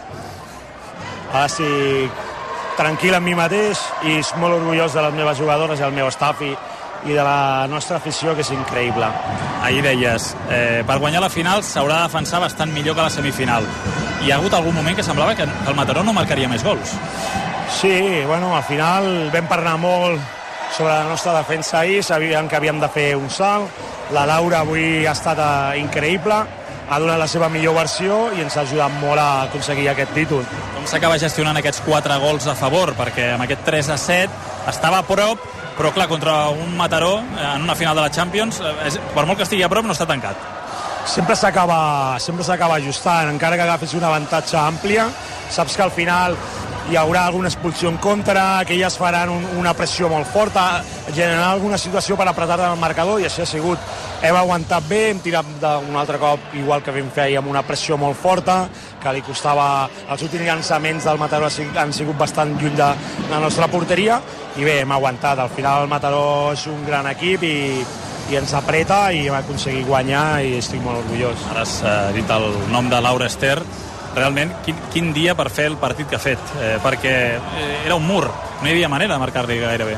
Ara estic tranquil amb mi mateix i molt orgullós de les meves jugadores i el meu staff i, i de la nostra afició, que és increïble. Ahir deies, eh, per guanyar la final s'haurà de defensar bastant millor que la semifinal. Hi ha hagut algun moment que semblava que el Mataró no marcaria més gols. Sí, bueno, al final vam parlar molt sobre la nostra defensa ahir, sabíem que havíem de fer un salt. La Laura avui ha estat eh, increïble, ha donat la seva millor versió i ens ha ajudat molt a aconseguir aquest títol. Com s'acaba gestionant aquests quatre gols a favor? Perquè amb aquest tres a set estava a prop, però clar, contra un Mataró en una final de la Champions, és, per molt que estigui a prop, no està tancat. Sempre s'acaba sempre s'acaba ajustant, encara que agafis un avantatge àmplia, saps que al final hi haurà alguna expulsió en contra, que elles faran un, una pressió molt forta, generar alguna situació per apretar el marcador, i així ha sigut. Hem aguantat bé, hem tirat un altre cop, igual que vam fer ahir, amb una pressió molt forta, que li costava. Els últims llançaments del Mataró han sigut bastant lluny de la nostra porteria, i bé, hem aguantat. Al final el Mataró és un gran equip i, i ens apreta i hem aconseguit guanyar i estic molt orgullós. Ara has eh, dit el nom de Laura Ester. Realment, quin, quin dia per fer el partit que ha fet, eh, perquè eh, era un mur, no hi havia manera de marcar-li gairebé.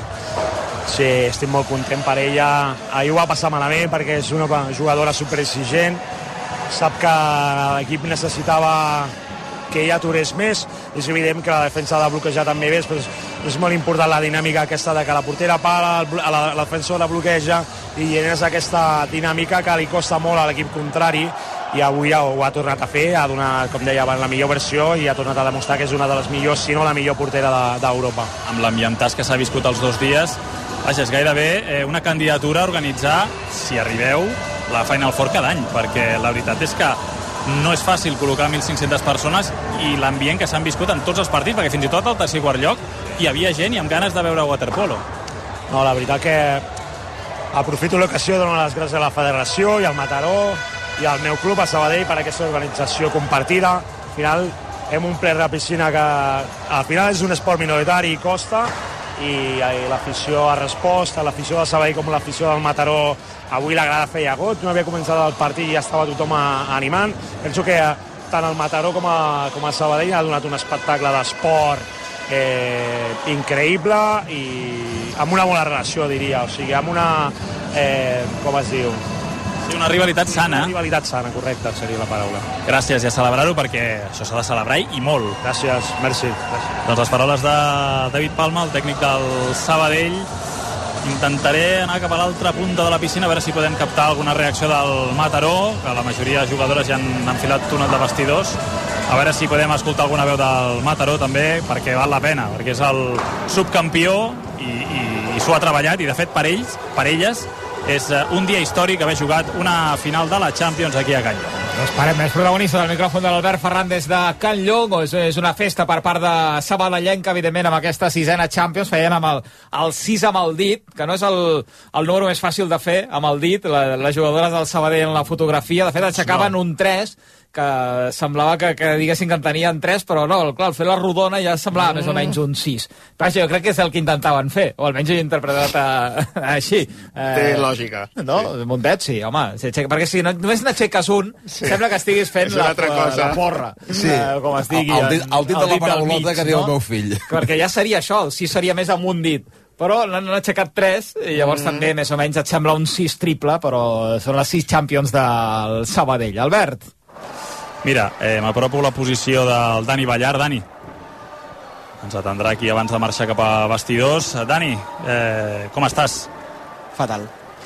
Sí, estic molt content per ella. Ahir ho va passar malament perquè és una jugadora superexigent, sap que l'equip necessitava que ella aturés més. És evident que la defensa ha de bloquejar també bé, però és, és molt important la dinàmica aquesta de que la portera para, la, la, la defensora bloqueja, i és aquesta dinàmica que li costa molt a l'equip contrari, i avui ja ho ha tornat a fer, ha donat, com deia abans, la millor versió i ha tornat a demostrar que és una de les millors, si no la millor portera d'Europa. De, Amb l'ambientàs que s'ha viscut els dos dies, vaja, és gairebé eh, una candidatura a organitzar, si arribeu, la Final Four cada any, perquè la veritat és que no és fàcil col·locar mil cinc-centes persones, i l'ambient que s'han viscut en tots els partits, perquè fins i tot al tercer i quart lloc hi havia gent i amb ganes de veure waterpolo. No, la veritat que aprofito l'ocasió de donar les gràcies a la federació i al Mataró i al meu club, a Sabadell, per aquesta organització compartida. Al final hem omplert la piscina, que al final és un esport minoritari i costa, i, i l'afició ha respost, l'afició de Sabadell com l'afició del Mataró. Avui la grada feia got, no havia començat el partit i ja estava tothom animant. Penso que tant el Mataró com a, com a Sabadell ha donat un espectacle d'esport eh, increïble i amb una bona relació, diria, o sigui, amb una... Eh, com es diu? Sí, una rivalitat sana. Una rivalitat sana, correcte, seria la paraula. Gràcies, i a celebrar-ho, perquè això s'ha de celebrar i molt. Gràcies, merci. Gràcies. Doncs les paraules de David Palma, el tècnic del Sabadell. Intentaré anar cap a l'altra punta de la piscina a veure si podem captar alguna reacció del Mataró, que la majoria de jugadores ja han enfilat túnel de vestidors. A veure si podem escoltar alguna veu del Mataró també, perquè val la pena, perquè és el subcampió i, i, i s'ho ha treballat, i de fet per ells, per elles, és un dia històric haver jugat una final de la Champions aquí a Can Llong. No esperem més protagonista del micròfon de l'Albert Fernández de Can Llong. És, és una festa per part de Sabadellenca, evidentment, amb aquesta sisena Champions. Feien amb el, el sis amb el dit, que no és el, el número més fàcil de fer, amb el dit, la, les jugadores del Sabadell en la fotografia. De fet, aixecaven no. un tres, que semblava que, que diguessin que en tenien tres, però no, clar, al fer la rodona ja semblava mm. més o menys un sis. Vaja, jo crec que és el que intentaven fer, o almenys ho he interpretat a, a, així. Eh, Té lògica. No? Sí. Muntet, sí, home. Si aixeca, perquè si no, només n'aixeques un, sí. sembla que estiguis fent la, la, la porra, sí. eh, com es digui. El, el, dit, el dit de la paraulota que diu no? el meu fill. Perquè ja seria això, el sis seria més amb un dit. Però n'han aixecat tres, i llavors mm. també més o menys et sembla un sis triple, però són les sis Champions del Sabadell. Albert? Mira, eh, m'apropo la posició del Dani Ballar. Dani, ens atendrà aquí abans de marxar cap a vestidors. Dani, eh, com estàs? Fatal.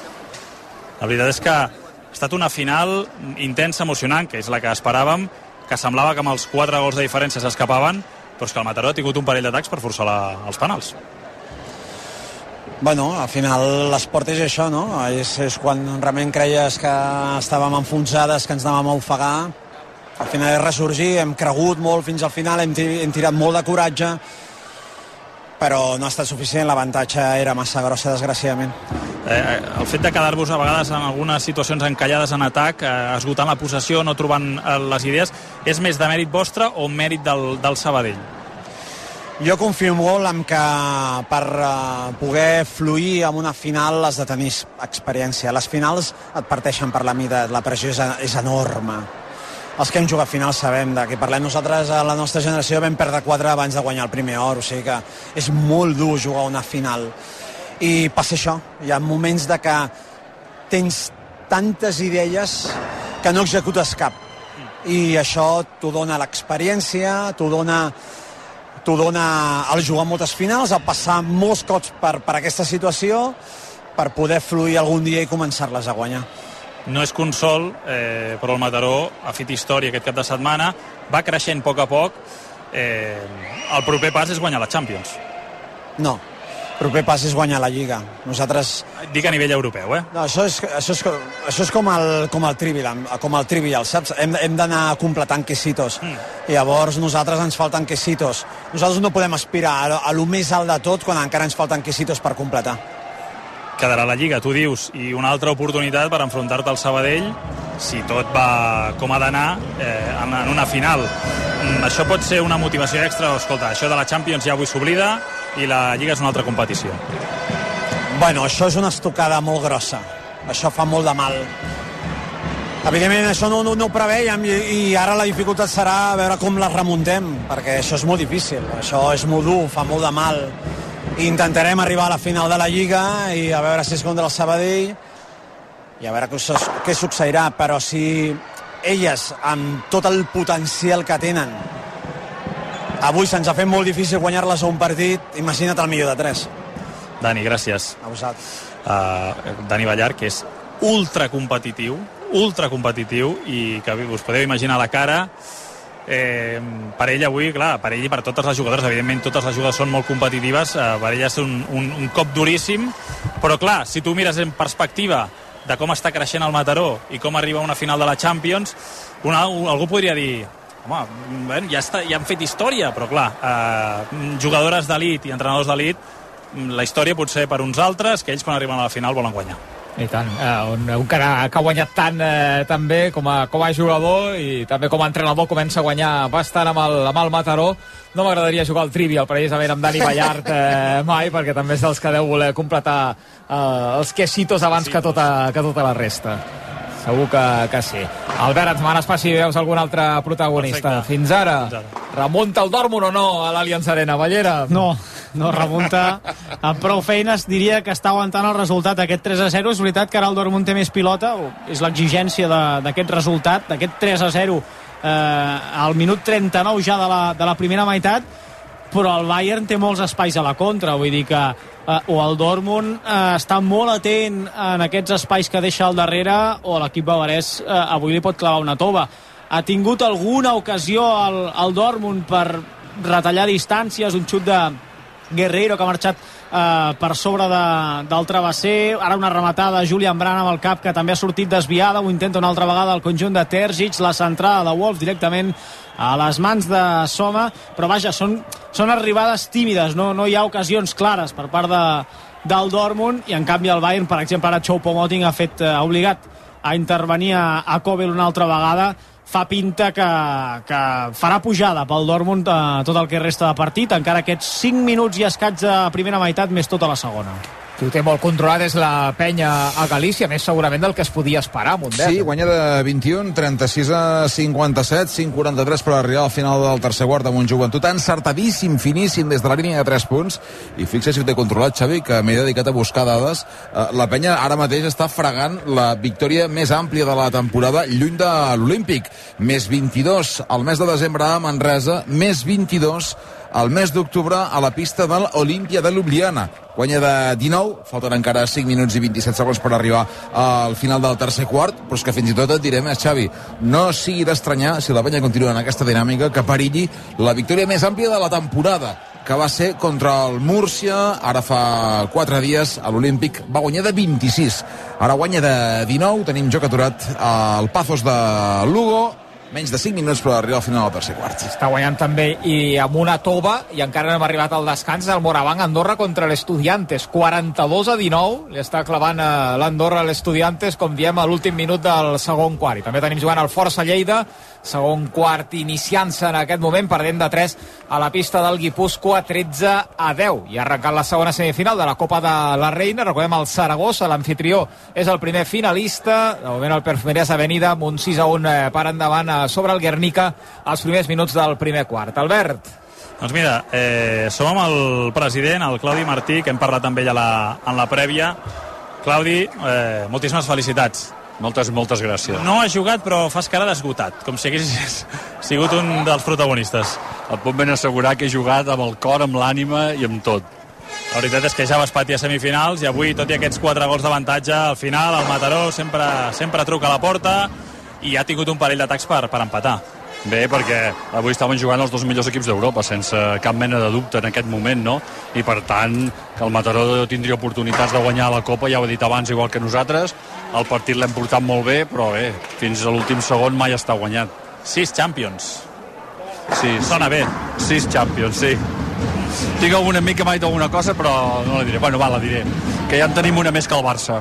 La veritat és que ha estat una final intensa, emocionant, que és la que esperàvem, que semblava que amb els quatre gols de diferència s'escapaven, però és que el Mataró ha tingut un parell d'atacs per forçar la, els penals. Bueno, al final l'esport és això, no? És, és quan realment creies que estàvem enfonsades, que ens anàvem a ofegar. Al final és ressorgir, hem cregut molt fins al final, hem, hem tirat molt de coratge, però no ha estat suficient, l'avantatge era massa grossa, desgraciadament. Eh, el fet de quedar-vos a vegades en algunes situacions encallades en atac, eh, esgotant la possessió, no trobant eh, les idees, és més de mèrit vostre o mèrit del, del Sabadell? Jo confio molt en que per uh, poder fluir en una final has de tenir experiència. Les finals et parteixen per la mida, la pressió és, és enorme. Els que hem jugat finals sabem de què parlem. Nosaltres a la nostra generació vam perdre quatre abans de guanyar el primer or, o sigui que és molt dur jugar una final. I passa això, hi ha moments de que tens tantes idees que no executes cap. I això t'ho dona l'experiència, t'ho dona, t'ho dona el jugar moltes finals, el passar molts cops per, per aquesta situació, per poder fluir algun dia i començar-les a guanyar. No és consol, eh, però el Mataró ha fet història aquest cap de setmana, va creixent a poc a poc. Eh, el proper pas és guanyar la Champions. No, el proper pas és guanyar la Lliga. Nosaltres... Dic a nivell europeu, eh? No, això és, això és, això és com, el, com el trivial, com el trivial, saps? Hem, hem d'anar completant quesitos. Mm. I llavors nosaltres ens falten quesitos. Nosaltres no podem aspirar a, a lo més alt de tot quan encara ens falten quesitos per completar. Quedarà la Lliga, tu dius, i una altra oportunitat per enfrontar-te al Sabadell, si tot va com ha d'anar, eh, en, en una final. Mm, això pot ser una motivació extra, escolta, això de la Champions ja avui s'oblida i la Lliga és una altra competició. Bueno, això és una estocada molt grossa. Això fa molt de mal. Evidentment, això no, no, no ho preveiem i, i ara la dificultat serà veure com la remuntem, perquè això és molt difícil. Això és molt dur, fa molt de mal. I intentarem arribar a la final de la Lliga i a veure si és contra el Sabadell i a veure què, què succeirà, però si elles, amb tot el potencial que tenen, avui se'ns ha fet molt difícil guanyar-les a un partit, imagina't el millor de tres. Dani, gràcies. A vosaltres. Uh, Dani Ballar, que és ultra competitiu, ultra competitiu i que us podeu imaginar la cara. Eh, per ell avui, clar, per ell i per totes les jugadores, evidentment totes les jugadores són molt competitives, eh, per ell és un, un, un cop duríssim, però clar, si tu mires en perspectiva de com està creixent el Mataró i com arriba a una final de la Champions, una, algú podria dir home, bueno, ja, està, ja han fet història, però clar, eh, jugadores d'elit i entrenadors d'elit, la història pot ser per uns altres, que ells quan arriben a la final volen guanyar. I tant, uh, un, un que, ha, que ha guanyat tant eh, també com a, com a jugador i també com a entrenador comença a guanyar bastant amb el, amb el Mataró. No m'agradaria jugar al Trivial precisament amb Dani Ballart eh, mai, perquè també és dels que deu voler completar eh, els quesitos abans que tota, que tota la resta. Segur que, que sí. Albert, ens demanes pas si veus algun altre protagonista. Perfecte. Fins ara. Fins ara. Remunta el Dortmund o no a l'Allianz Arena, Ballera? No, no remunta amb prou feines. Diria que està aguantant el resultat aquest tres a zero. És veritat que ara el Dortmund té més pilota, és l'exigència d'aquest resultat, d'aquest tres a zero eh, al minut trenta-nou ja de la, de la primera meitat, però el Bayern té molts espais a la contra, vull dir que eh, o el Dortmund eh, està molt atent en aquests espais que deixa al darrere, o l'equip bavarès eh, avui li pot clavar una tova. Ha tingut alguna ocasió al, al Dortmund per retallar distàncies, un xut de Guerreiro que ha marxat eh, per sobre de, del travesser, ara una rematada de Julian Brandt amb el cap que també ha sortit desviada, ho intenta una altra vegada el conjunt de Terzic, la centrada de Wolf directament a les mans de Soma, però vaja, són, són arribades tímides, no, no hi ha ocasions clares per part de, del Dortmund, i en canvi el Bayern, per exemple, ara Choupo-Moting ha fet eh, obligat a intervenir a, a Kobel una altra vegada. Fa pinta que, que farà pujada pel Dortmund eh, tot el que resta de partit, encara aquests cinc minuts i escaig de primera meitat més tota la segona. Qui ho té molt controlat és la penya a Galícia, més segurament del que es podia esperar, Mundet. Sí, guanya de vint-i-un, trenta-sis a cinquanta-set, cinc quaranta-tres per arribar al final del tercer quart amb un joventut encertadíssim, finíssim des de la línia de tres punts, i fixa si ho té controlat, Xavi, que m'he dedicat a buscar dades. La penya ara mateix està fregant la victòria més àmplia de la temporada lluny de l'Olímpic. Més vint-i-dos al mes de desembre a Manresa, més vint-i-dos al mes d'octubre a la pista de l'Olímpia de Ljubljana. Guanya de dinou, falten encara cinc minuts i vint-i-set segons per arribar al final del tercer quart, però és que fins i tot et diré més, Xavi, no sigui d'estranyar si la penya continua en aquesta dinàmica que perilli la victòria més àmplia de la temporada, que va ser contra el Múrcia, ara fa quatre dies a l'Olímpic, va guanyar de vint-i-sis, ara guanya de dinou, tenim joc aturat al Pazos de Lugo, menys de cinc minuts per arribar al final del tercer quart. Està guanyant també i amb una tova, i encara no hem arribat al descans, el Morabanc Andorra contra l'Estudiantes, quaranta-dos a dinou, li està clavant a l'Andorra a l'Estudiantes, com diem, a l'últim minut del segon quart. I també tenim jugant el Força Lleida, segon quart iniciant-se en aquest moment, perdent de tres a la pista del Guipúscoa, tretze a deu, i ha arrencat la segona semifinal de la Copa de la Reina. Recordem el Saragossa, l'anfitrió és el primer finalista, de moment el Perfumerías Avenida amb un sis a un per endavant sobre el Guernica als primers minuts del primer quart. Albert. Doncs mira, eh, som amb el president, el Claudi Martí, que hem parlat amb ell a la, en la prèvia. Claudi, eh, moltíssimes felicitats. Moltes, moltes gràcies. No has jugat, però fas cara d'esgotat, com si haguessis sigut un dels protagonistes. Et puc ben assegurar que he jugat amb el cor, amb l'ànima i amb tot. La veritat és que ja vas patir a semifinals i avui, tot i aquests quatre gols d'avantatge, al final el Mataró sempre, sempre truca a la porta i ha tingut un parell d'atacs per, per empatar. Bé, perquè avui estaven jugant els dos millors equips d'Europa, sense cap mena de dubte en aquest moment, no? I per tant, que el Mataró tindria oportunitats de guanyar la Copa, ja ho he dit abans, igual que nosaltres. El partit l'hem portat molt bé, però bé, fins a l'últim segon mai està guanyat. Sis Champions. Sí, sona bé. Sis Champions, sí. Tinc algun amic que m'ha dit alguna cosa, però no la diré. Bueno, va, la diré. Que ja en tenim una més que el Barça.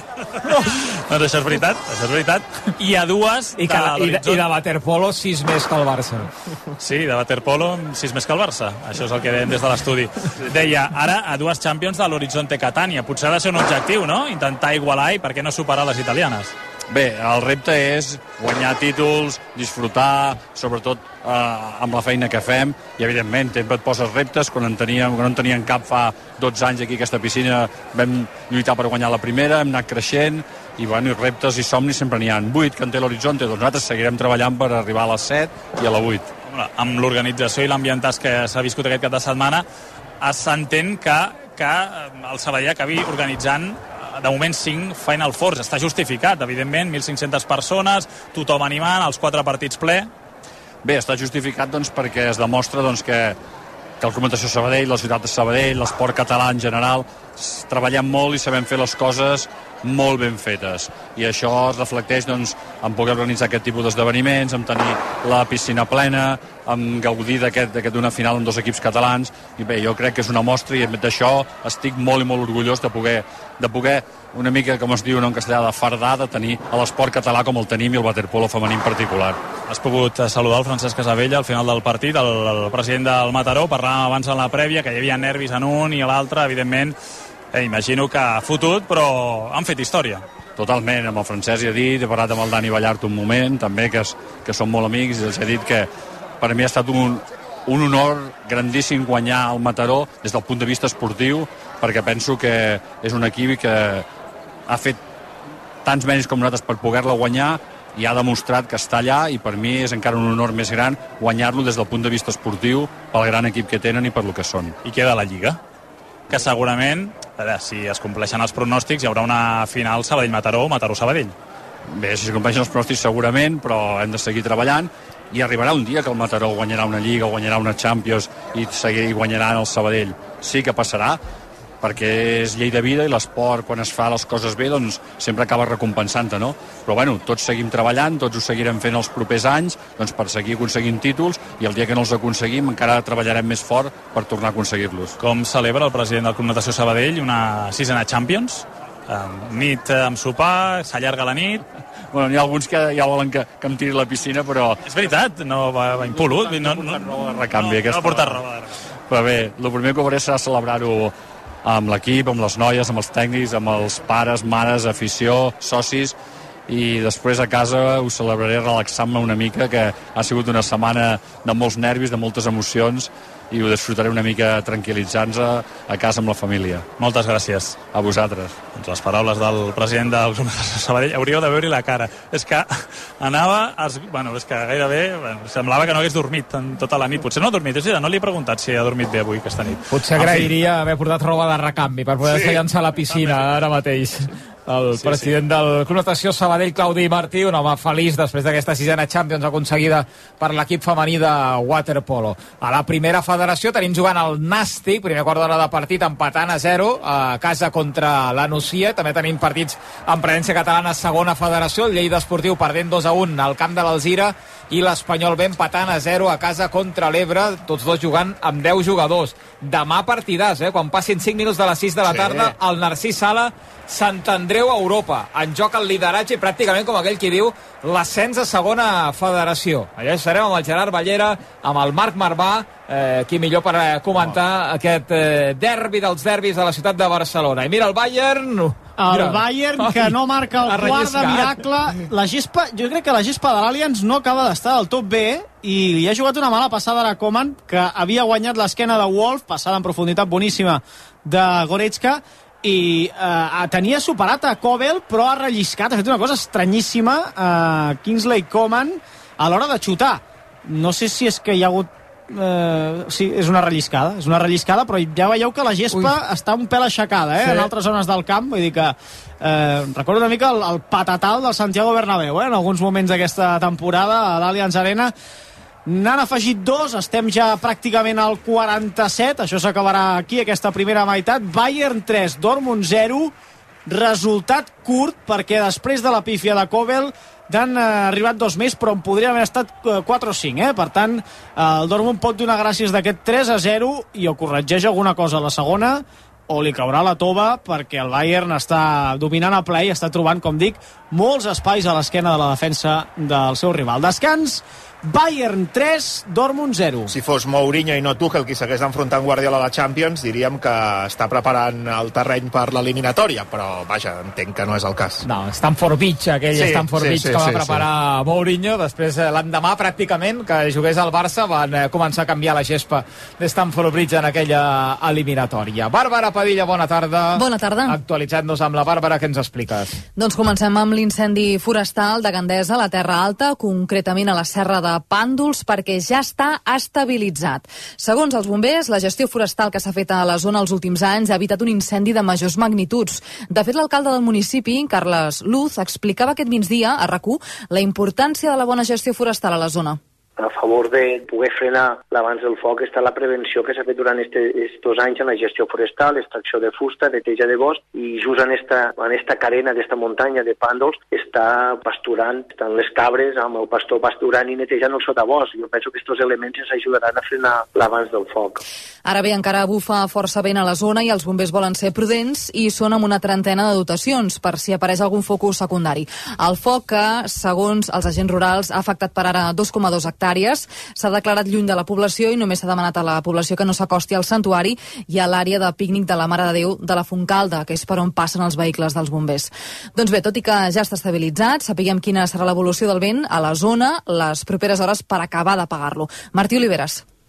Doncs això és veritat, això és veritat. I a dues I, que, de i, de, i de waterpolo sis més que el Barça. Sí, de waterpolo sis més que el Barça. Això és el que dèiem des de l'estudi. Deia, ara a dues Champions de l'Horizonte Catània. Potser ha de ser un objectiu, no? Intentar igualar i per què no superar les italianes? Bé, el repte és guanyar títols, disfrutar, sobretot eh, amb la feina que fem, i evidentment sempre et poses reptes. Quan en teníem, quan no en teníem cap fa dotze anys aquí a aquesta piscina vam lluitar per guanyar la primera, hem anat creixent, i bueno, i reptes i somnis sempre n'hi ha. vuit que en té l'Horizonte, doncs nosaltres seguirem treballant per arribar a les set i a la vuit. Amb l'organització i l'ambientàs que s'ha viscut aquest cap de setmana, s'entén que, que el Sabadell acabi organitzant de moment cinc Final Fours. Està justificat, evidentment, mil cinc-centes persones, tothom animant, els quatre partits ple. Bé, està justificat doncs, perquè es demostra doncs, que, que el Club Natació Sabadell, la ciutat de Sabadell, l'esport català en general, treballem molt i sabem fer les coses molt ben fetes, i això es reflecteix doncs, en poder organitzar aquest tipus d'esdeveniments, en tenir la piscina plena, en gaudir d'aquest d'una final amb dos equips catalans, i bé, jo crec que és una mostra, i d'això estic molt i molt orgullós de poder, de poder una mica, com es diu en castellà, de fardar, de tenir l'esport català com el tenim, i el waterpolo femení en particular. Has pogut saludar el Francesc Casabella al final del partit, el, el president del Mataró. Parlàvem abans en la prèvia que hi havia nervis en un i a l'altre, evidentment. Eh, imagino que ha fotut, però han fet història. Totalment, amb el Francesc he dit, he parlat amb el Dani Ballart un moment, també, que, es, que som molt amics, i els he dit que per mi ha estat un, un honor grandíssim guanyar el Mataró des del punt de vista esportiu, perquè penso que és un equip que ha fet tants mèrits com nosaltres per poder-la guanyar i ha demostrat que està allà, i per mi és encara un honor més gran guanyar-lo des del punt de vista esportiu pel gran equip que tenen i per lo que són. I queda la Lliga, que segurament, si es compleixen els pronòstics, hi haurà una final Sabadell-Mataró o Mataró-Sabadell. Bé, si es compleixen els pronòstics segurament, però hem de seguir treballant, i arribarà un dia que el Mataró guanyarà una Lliga, guanyarà una Champions i seguir guanyarà el Sabadell. Sí que passarà, perquè és llei de vida, i l'esport, quan es fa les coses bé, doncs sempre acaba recompensant-te, no? Però bueno, tots seguim treballant, tots ho seguirem fent els propers anys, doncs per seguir aconseguint títols, i el dia que no els aconseguim encara treballarem més fort per tornar a aconseguir-los. Com celebra el president del Club Natació Sabadell una sisena Champions? Um, nit amb sopar, s'allarga la nit... Bueno, n'hi ha alguns que ja volen que, que em tiri a la piscina, però... És veritat, no va, va impolut. No, no, no, no, no, recanvi, no, no portar roba. Però bé, el primer que faré serà celebrar-ho amb l'equip, amb les noies, amb els tècnics, amb els pares, mares, afició, socis, i després a casa ho celebraré relaxant-me una mica, que ha sigut una setmana de molts nervis, de moltes emocions, i ho disfrutaré una mica tranquil·litzant-nos a casa amb la família. Moltes gràcies. A vosaltres. Doncs les paraules del president del Club Natació Sabadell, hauríeu de veure-hi la cara. És que anava... Es... Bueno, és que gairebé... Bueno, semblava que no hagués dormit en tota la nit. Potser no ha dormit, és a dir, no li he preguntat si ha dormit bé avui aquesta nit. Potser agrairia haver portat roba de recanvi per poder-se sí. llançar a la piscina ara mateix. El sí, president sí. del Club Natació Sabadell, Claudi Martí, un home feliç després d'aquesta sisena Champions aconseguida per l'equip femení de waterpolo. A la primera federació tenim jugant el Nàstic, primer quart d'hora de partit empatant a zero a casa contra la Nucia. També tenim partits en presència catalana, segona federació, el Lleida Esportiu perdent dos a un al camp de l'Alzira, i l'Espanyol B empatant a zero a casa contra l'Ebre, tots dos jugant amb deu jugadors. Demà partidàs, eh? Quan passin cinc minuts de les sis de la tarda, sí. el Narcís Sala, Sant Andreu a Europa. En joc el lideratge i pràcticament, com aquell qui diu, l'ascens a segona federació. Allà estarem amb el Gerard Ballera, amb el Marc Marvà, eh, qui millor per comentar oh. aquest eh, derbi dels derbis de la ciutat de Barcelona. I mira el Bayern... El mira. Bayern, que no marca el quart de miracle. La gespa, jo crec que la gespa de l'Allianz no acaba d'estar del tot bé, i li ha jugat una mala passada a Koeman, que havia guanyat l'esquena de Wolf, passada en profunditat boníssima de Goretzka, i eh, tenia superat a Kobel, però ha relliscat, ha fet una cosa estranyíssima a eh, Kingsley Coman a l'hora de xutar. No sé si és que hi ha hagut eh, sí, és una relliscada és una relliscada, però ja veieu que la gespa Ui. està un pèl aixecada, eh, sí. en altres zones del camp, vull dir que eh, recordo una mica el, el patatal del Santiago Bernabéu, eh, en alguns moments d'aquesta temporada a l'Allianz Arena. N'han afegit dos, estem ja pràcticament al quaranta-set, això s'acabarà aquí, aquesta primera meitat. Bayern tres, Dortmund zero, resultat curt, perquè després de la pífia de Kobel n'han eh, arribat dos més, però en podrien haver estat eh, quatre o cinc, eh? Per tant, eh, el Dortmund pot donar gràcies d'aquest tres a zero i o corregeix alguna cosa a la segona o li caurà la tova, perquè el Bayern està dominant a ple i està trobant, com dic, molts espais a l'esquena de la defensa del seu rival. Descans, Bayern tres, Dortmund zero. Si fos Mourinho i no Tuchel qui s'hagués enfrontant Guardiola a la Champions, diríem que està preparant el terreny per l'eliminatòria, però vaja, entenc que no és el cas. No, Stamford Bridge, aquell sí, Stamford sí, Bridge sí, que va sí, preparar sí. Mourinho, després l'endemà pràcticament que jugués al Barça van començar a canviar la gespa de Stamford Bridge en aquella eliminatòria. Bàrbara Padilla, bona tarda. Bona tarda. Actualitzant-nos amb la Bàrbara, què ens expliques? Doncs comencem amb l'incendi forestal de Gandesa, a la Terra Alta, concretament a la Serra de de Pàndols, perquè ja està estabilitzat. Segons els bombers, la gestió forestal que s'ha fet a la zona els últims anys ha evitat un incendi de majors magnituds. De fet, l'alcalde del municipi, Carles Luz, explicava aquest migdia a RAC u la importància de la bona gestió forestal a la zona. A favor de poder frenar l'avanç del foc està la prevenció que s'ha fet durant aquests anys en la gestió forestal, extracció de fusta, neteja de bosc, i just en esta, en esta carena d'esta muntanya de Pàndols està pasturant, estan les cabres amb el pastor pasturant i netejant el sotabosc. Jo penso que aquests elements ens ajudaran a frenar l'avanç del foc. Ara bé, encara bufa força vent a la zona i els bombers volen ser prudents i són amb una trentena de dotacions per si apareix algun focus secundari. El foc que, segons els agents rurals, ha afectat per ara dos coma dos hectàrees, s'ha declarat lluny de la població i només s'ha demanat a la població que no s'acosti al santuari i a l'àrea de pícnic de la Mare de Déu de la Fontcalda, que és per on passen els vehicles dels bombers. Doncs bé, tot i que ja està estabilitzat, sapiguem quina serà l'evolució del vent a la zona les properes hores per acabar d'apagar-lo. Martí Oliveres.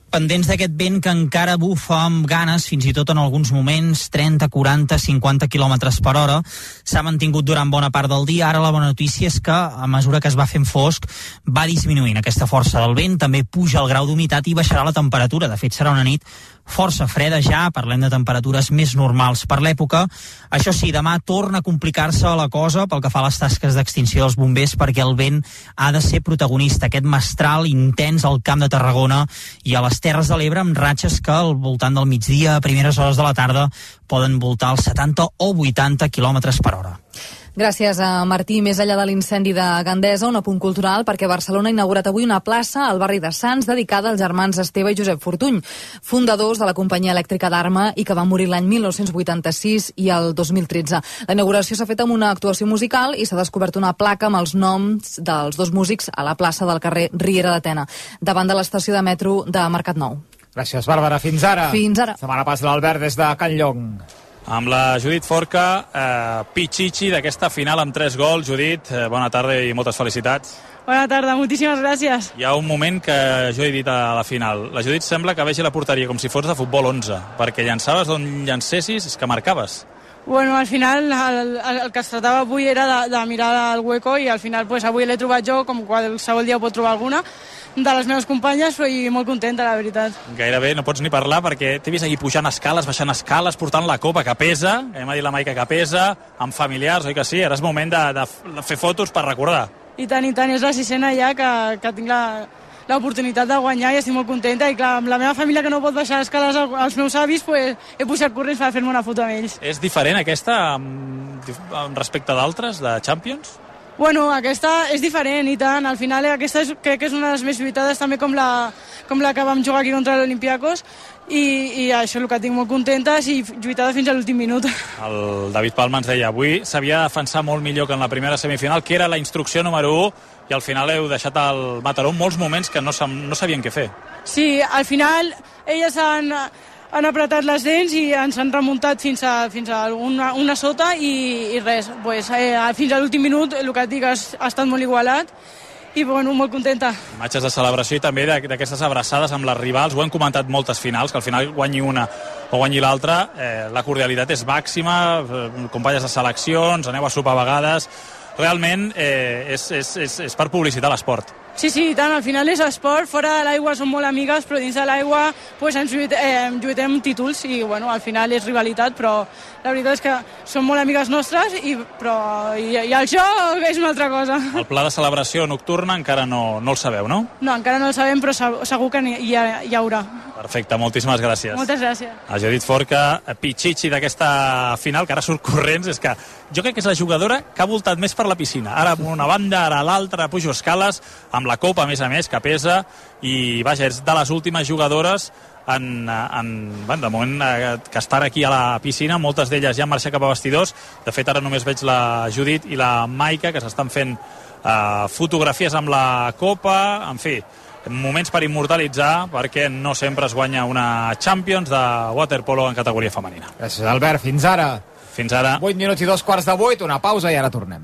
pendents d'aquest vent que encara bufa amb ganes, fins i tot en alguns moments, trenta, quaranta, cinquanta quilòmetres per hora. S'ha mantingut durant bona part del dia. Ara la bona notícia és que, a mesura que es va fent fosc, va disminuint aquesta força del vent, també puja el grau d'humitat i baixarà la temperatura. De fet, serà una nit força freda ja, parlem de temperatures més normals per l'època. Això sí, demà torna a complicar-se la cosa pel que fa a les tasques d'extinció dels bombers, perquè el vent ha de ser protagonista. Aquest mestral intens al Camp de Tarragona i a les Terres de l'Ebre, amb ratxes que al voltant del migdia, a primeres hores de la tarda, poden voltar els setanta o vuitanta quilòmetres per hora. Gràcies a Martí. Més enllà de l'incendi de Gandesa, un apunt cultural, perquè Barcelona ha inaugurat avui una plaça al barri de Sants dedicada als germans Esteve i Josep Fortuny, fundadors de la companyia elèctrica d'Arma i que van morir l'any mil nou-cents vuitanta-sis i el dos mil tretze. La inauguració s'ha fet amb una actuació musical i s'ha descobert una placa amb els noms dels dos músics a la plaça del carrer Riera de Tena, davant de l'estació de metro de Mercat Nou. Gràcies, Bàrbara. Fins ara. Fins ara. Setmana pas l'Albert des de Can Llong. Amb la Judit Forca, eh, Pichichi d'aquesta final amb tres gols. Judit, eh, bona tarda i moltes felicitats. Bona tarda, moltíssimes gràcies. Hi ha un moment que jo he dit a la final. La Judit sembla que vegi la porteria com si fos de futbol onze, perquè llançaves d'on llancessis, és que marcaves. Bueno, al final el, el, el que es tratava avui era de, de mirar al hueco i al final pues, avui l'he trobat jo, com qualsevol dia pot trobar alguna, de les meves companyes, i molt contenta, la veritat. Gairebé no pots ni parlar perquè t'he vist aquí pujant escales, baixant escales, portant la copa que pesa, hem dit la Maica que pesa, amb familiars, oi que sí? Ara és moment de, de fer fotos per recordar. I tant, i tant, és la sisena ja que, que tinc la, l'oportunitat de guanyar i estic molt contenta, i clar, amb la meva família que no pot baixar escales als meus avis, pues, he pujat corrents per fer-me una foto amb ells. És diferent aquesta amb, amb respecte d'altres, de Champions? Bueno, aquesta és diferent i tant, al final aquesta és, crec que és una de les més lluitades, també com la, com la que vam jugar aquí contra l'Olympiacos, i, i això és el que tinc molt contentes i lluitada fins a l'últim minut. El David Palma ens deia, avui s'havia de defensar molt millor que en la primera semifinal, que era la instrucció número u, i al final heu deixat al Mataró molts moments que no, no sabien què fer. Sí, al final elles han, han apretat les dents i ens han remuntat fins a, fins a una, una sota i, i res, pues, eh, fins a l'últim minut el que et dic ha, ha estat molt igualat i bueno, molt contenta. Imatges de celebració i també d'aquestes abraçades amb les rivals, ho hem comentat moltes finals, que al final guanyi una o guanyi l'altra, eh, la cordialitat és màxima, eh, companyes de seleccions, aneu a sopar a vegades, realment eh, és, és, és, és per publicitar l'esport. Sí, sí, i tant, al final és esport, fora de l'aigua som molt amigues, però dins de l'aigua pues, ens lluitem, eh, lluitem títols i bueno, al final és rivalitat, però la veritat és que són molt amigues nostres i, però, i, i el joc és una altra cosa. El pla de celebració nocturna encara no, no el sabeu, no? No, encara no el sabem, però segur que hi, ha, hi haurà. Perfecte, moltíssimes gràcies. Moltes gràcies. A Judit Forca, Pichichi d'aquesta final, que ara surt corrents, és que jo crec que és la jugadora que ha voltat més per la piscina. Ara una banda, ara l'altra, pujo escales, amb la copa, a més a més, que pesa, i vaja, és de les últimes jugadores en, en, bueno, de moment que estan aquí a la piscina, moltes d'elles ja han marxat cap a vestidors. De fet, ara només veig la Judit i la Maica, que s'estan fent eh, fotografies amb la copa, en fi, moments per immortalitzar, perquè no sempre es guanya una Champions de waterpolo en categoria femenina. Gràcies, Albert. Fins ara. Fins ara. vuit minuts i dos quarts de vuit, una pausa i ara tornem.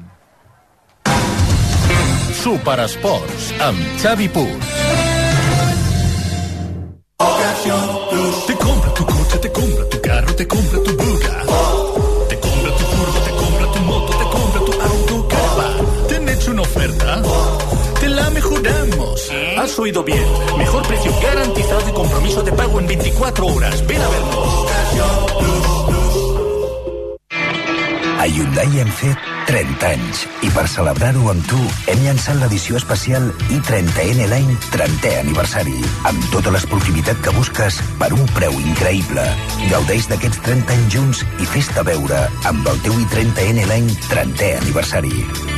Superesports, amb Xavi Puig. Ocasión Plus. Te compra tu coche, te compra tu carro, te compra tu buga. Te compra tu furgo, te compra tu moto, te compra tu auto, caravan. ¿Te han hecho una oferta? Te la mejoramos. Has oído bien. Mejor precio garantizado y compromiso de pago en veinticuatro horas. Ven a vernos. Ocasión Plus. A Hyundai hem fet trenta anys i per celebrar-ho amb tu hem llançat l'edició especial i trenta N Line trentè aniversari amb tota l'esportivitat que busques per un preu increïble. Gaudeix d'aquests trenta anys junts i fes-te veure amb el teu i trenta N Line trentè aniversari.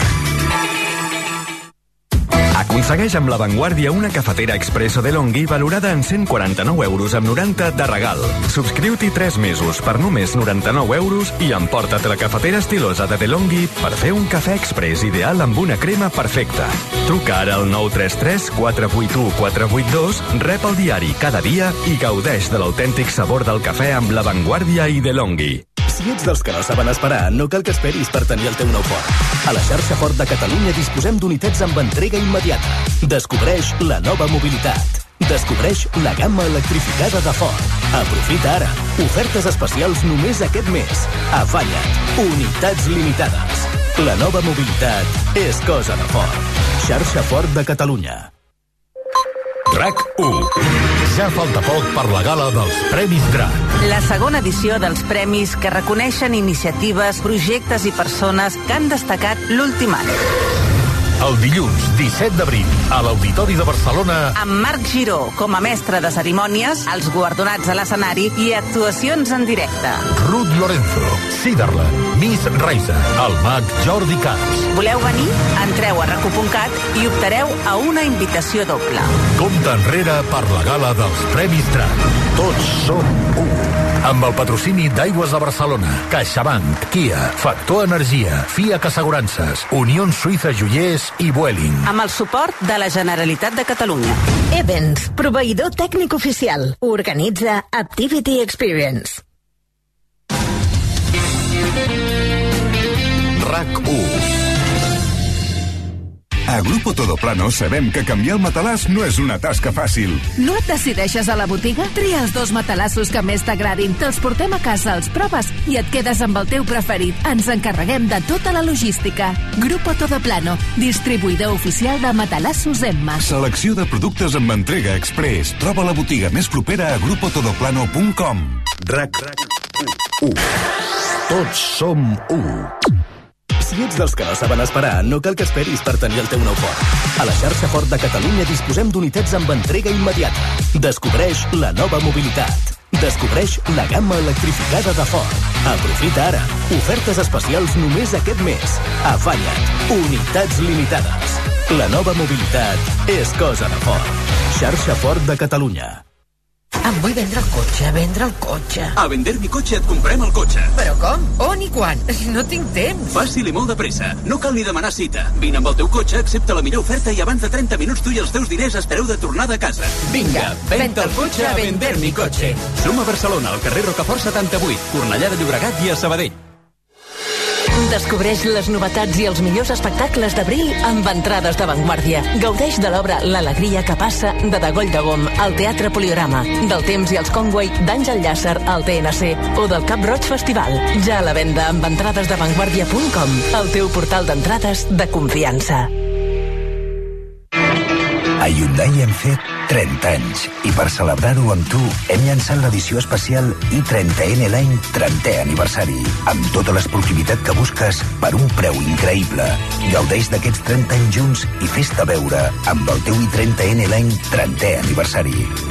Aconsegueix amb La Vanguardia una cafetera expresso DeLonghi valorada en cent quaranta-nou euros amb noranta de regal. Subscriu-t'hi tres mesos per només noranta-nou euros i emporta't la cafetera estilosa de DeLonghi per fer un cafè express ideal amb una crema perfecta. Truca ara al nou tres tres quatre vuit u quatre vuit dos, rep el diari cada dia i gaudeix de l'autèntic sabor del cafè amb La Vanguardia i DeLonghi. Si ets dels que no saben esperar, no cal que esperis per tenir el teu nou Ford. A la xarxa Ford de Catalunya disposem d'unitats amb entrega immediata. Descobreix la nova mobilitat. Descobreix la gamma electrificada de Ford. Aprofita ara. Ofertes especials només aquest mes. Afanya't. Unitats limitades. La nova mobilitat és cosa de Ford. Xarxa Ford de Catalunya. RAC u. Ja falta poc per la gala dels Premis DRAC. La segona edició dels premis que reconeixen iniciatives, projectes i persones que han destacat l'últim any. El dilluns disset d'abril, a l'Auditori de Barcelona, Amb Marc Giró com a mestre de cerimònies, els guardonats a l'escenari i actuacions en directe. Ruth Lorenzo, Siderland, Miss Reisa, el mag Jordi Camps. Voleu venir? Entreu a rac u punt cat i optareu a una invitació doble. Compte enrere per la gala dels Premis DRAC. Tots som u. Amb el patrocini d'Aigües de Barcelona, CaixaBank, Kia, Factor Energia, FIAC Assegurances, Unió Suïssa Joiers i Vueling. Amb el suport de la Generalitat de Catalunya. Evans, proveïdor tècnic oficial. Organitza Activity Experience. RAC u. A Grupo Todoplano sabem que canviar el matalàs no és una tasca fàcil. No et decideixes a la botiga? Tria els dos matalassos que més t'agradin, te'ls portem a casa, els proves i et quedes amb el teu preferit. Ens encarreguem de tota la logística. Grupo Todoplano, distribuïdor oficial de matalassos Emma. Selecció de productes amb entrega express. Troba la botiga més propera a grupo todoplano punt com. RAC u. Tots som u. Si ets dels que no saben esperar, no cal que esperis per tenir el teu nou Ford. A la xarxa Ford de Catalunya disposem d'unitats amb entrega immediata. Descobreix la nova mobilitat. Descobreix la gamma electrificada de Ford. Aprofita ara. Ofertes especials només aquest mes. Afanya't. Unitats limitades. La nova mobilitat és cosa de Ford. Xarxa Ford de Catalunya. Em vull vendre el cotxe, vendre el cotxe. A Vender mi cotxe et comprem el cotxe. Però com? On i quan? No tinc temps. Fàcil i molt de pressa. No cal ni demanar cita. Vine amb el teu cotxe, accepta la millor oferta i abans de trenta minuts tu i els teus diners espereu de tornada a casa. Vinga, venta el cotxe a Vender mi cotxe. Som a Barcelona, al carrer Rocafort setanta-vuit, Cornellà de Llobregat i a Sabadell. Descobreix les novetats i els millors espectacles d'abril amb entrades d'avantguàrdia. Gaudeix de l'obra L'alegria que passa de Dagoll de Gom al Teatre Poliorama, del Temps i els Conway d'Àngel Llàcer al T N C o del Cap Roig Festival. Ja a la venda amb entrades d'avantguàrdia punt com, el teu portal d'entrades de confiança. A Hyundai hem fet trenta anys i per celebrar-ho amb tu hem llançat l'edició especial i trenta N l'any trentè aniversari amb tota l'esportivitat que busques per un preu increïble. Gaudeix d'aquests trenta anys junts i fes-te veure amb el teu i trenta N l'any trentè aniversari.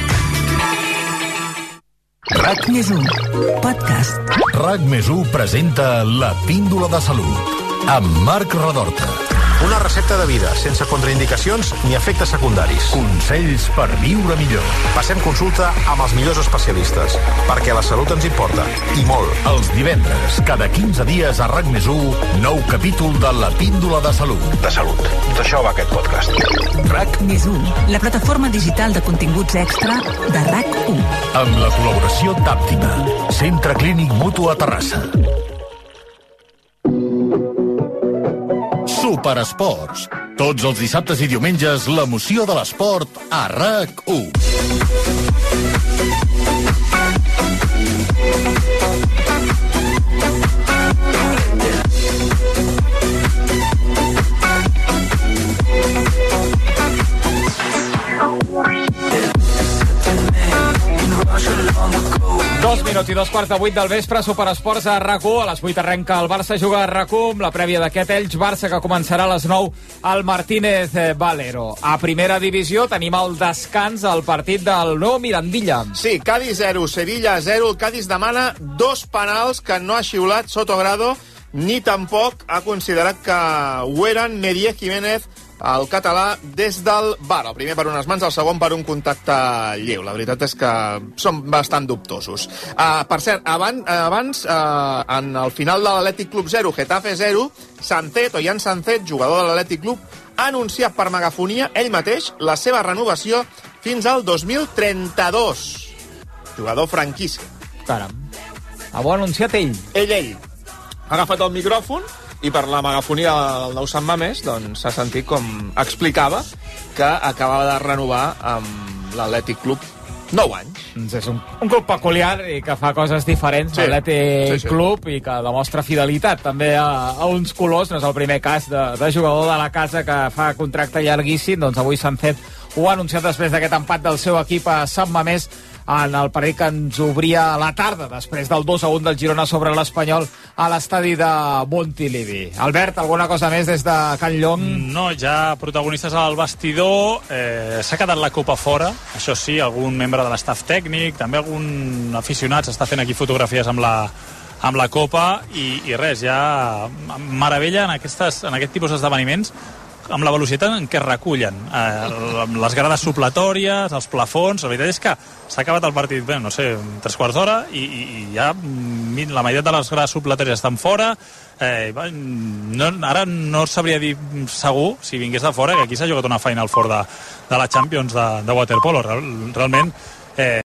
RAC més u, podcast. RAC més u presenta La Píndola de Salut amb Marc Redorta. Una recepta de vida, sense contraindicacions ni efectes secundaris. Consells per viure millor. Passem consulta amb els millors especialistes, perquè la salut ens importa, i molt. Els divendres, cada quinze dies a RAC més u, nou capítol de La Píndola de Salut. De salut. D'això va aquest podcast. RAC més u, la plataforma digital de continguts extra de RAC u. Amb la col·laboració d'Àptima, Centre Clínic Mutu a Terrassa. Superesports. Tots els dissabtes i diumenges, l'emoció de l'esport a RAC u. Dos minuts i dos quarts de vuit del vespre, Superesports a RAC u. A les vuit arrenca el Barça, juga a RAC u amb la prèvia d'aquest Elx-Barça que començarà a les nou al Martínez Valero. A primera divisió tenim el descans al partit del nou Mirandilla. Sí, Cádiz zero, Sevilla zero. El Cádiz demana dos penals que no ha xiulat Sotogrado ni tampoc ha considerat que ho eren Medier Jiménez, el català, des del V A R. El primer per unes mans, el segon per un contacte lleu. La veritat és que són bastant dubtosos. Uh, per cert, abans, abans uh, en el final de l'Atlètic Club zero, Getafe zero, Sancet, o Jan Sancet, jugador de l'Atlètic Club, ha anunciat per megafonia ell mateix la seva renovació fins al dos mil trenta-dos. Jugador franquícia. Caram. Ho ha anunciat ell. Ell, ell. Ha agafat el micròfon i per la megafonia del nou Sant Mamés doncs s'ha sentit com explicava que acabava de renovar amb l'Atlètic Club. nou anys. És un, un club peculiar i que fa coses diferents, sí, l'Atlètic sí, sí. Club, i que demostra fidelitat també a, a uns colors. No és el primer cas de, de jugador de la casa que fa contracte llarguíssim. Doncs avui Sánchez ho ha anunciat després d'aquest empat del seu equip a Sant Mamés en el partit que ens obria la tarda després del dos a un del Girona sobre l'Espanyol a l'estadi de Montilivi. Albert, alguna cosa més des de Can Llong? No, ja protagonistes al vestidor. Eh, s'ha quedat la Copa fora, això sí, algun membre de l'estaf tècnic, també algun aficionat s'està fent aquí fotografies amb la, amb la Copa i, i res, ja meravella en, aquestes, en aquest tipus d'esdeveniments amb la velocitat en què es recullen eh, les grades supletòries, els plafons. La veritat és que s'ha acabat el partit, bé, no sé, tres quarts d'hora i, i, i ja la meitat de les grades supletòries estan fora. Eh, no, ara no sabria dir segur, si vingués de fora, que aquí s'ha jugat una Final Four de, de la Champions de, de waterpolo. Real, realment eh,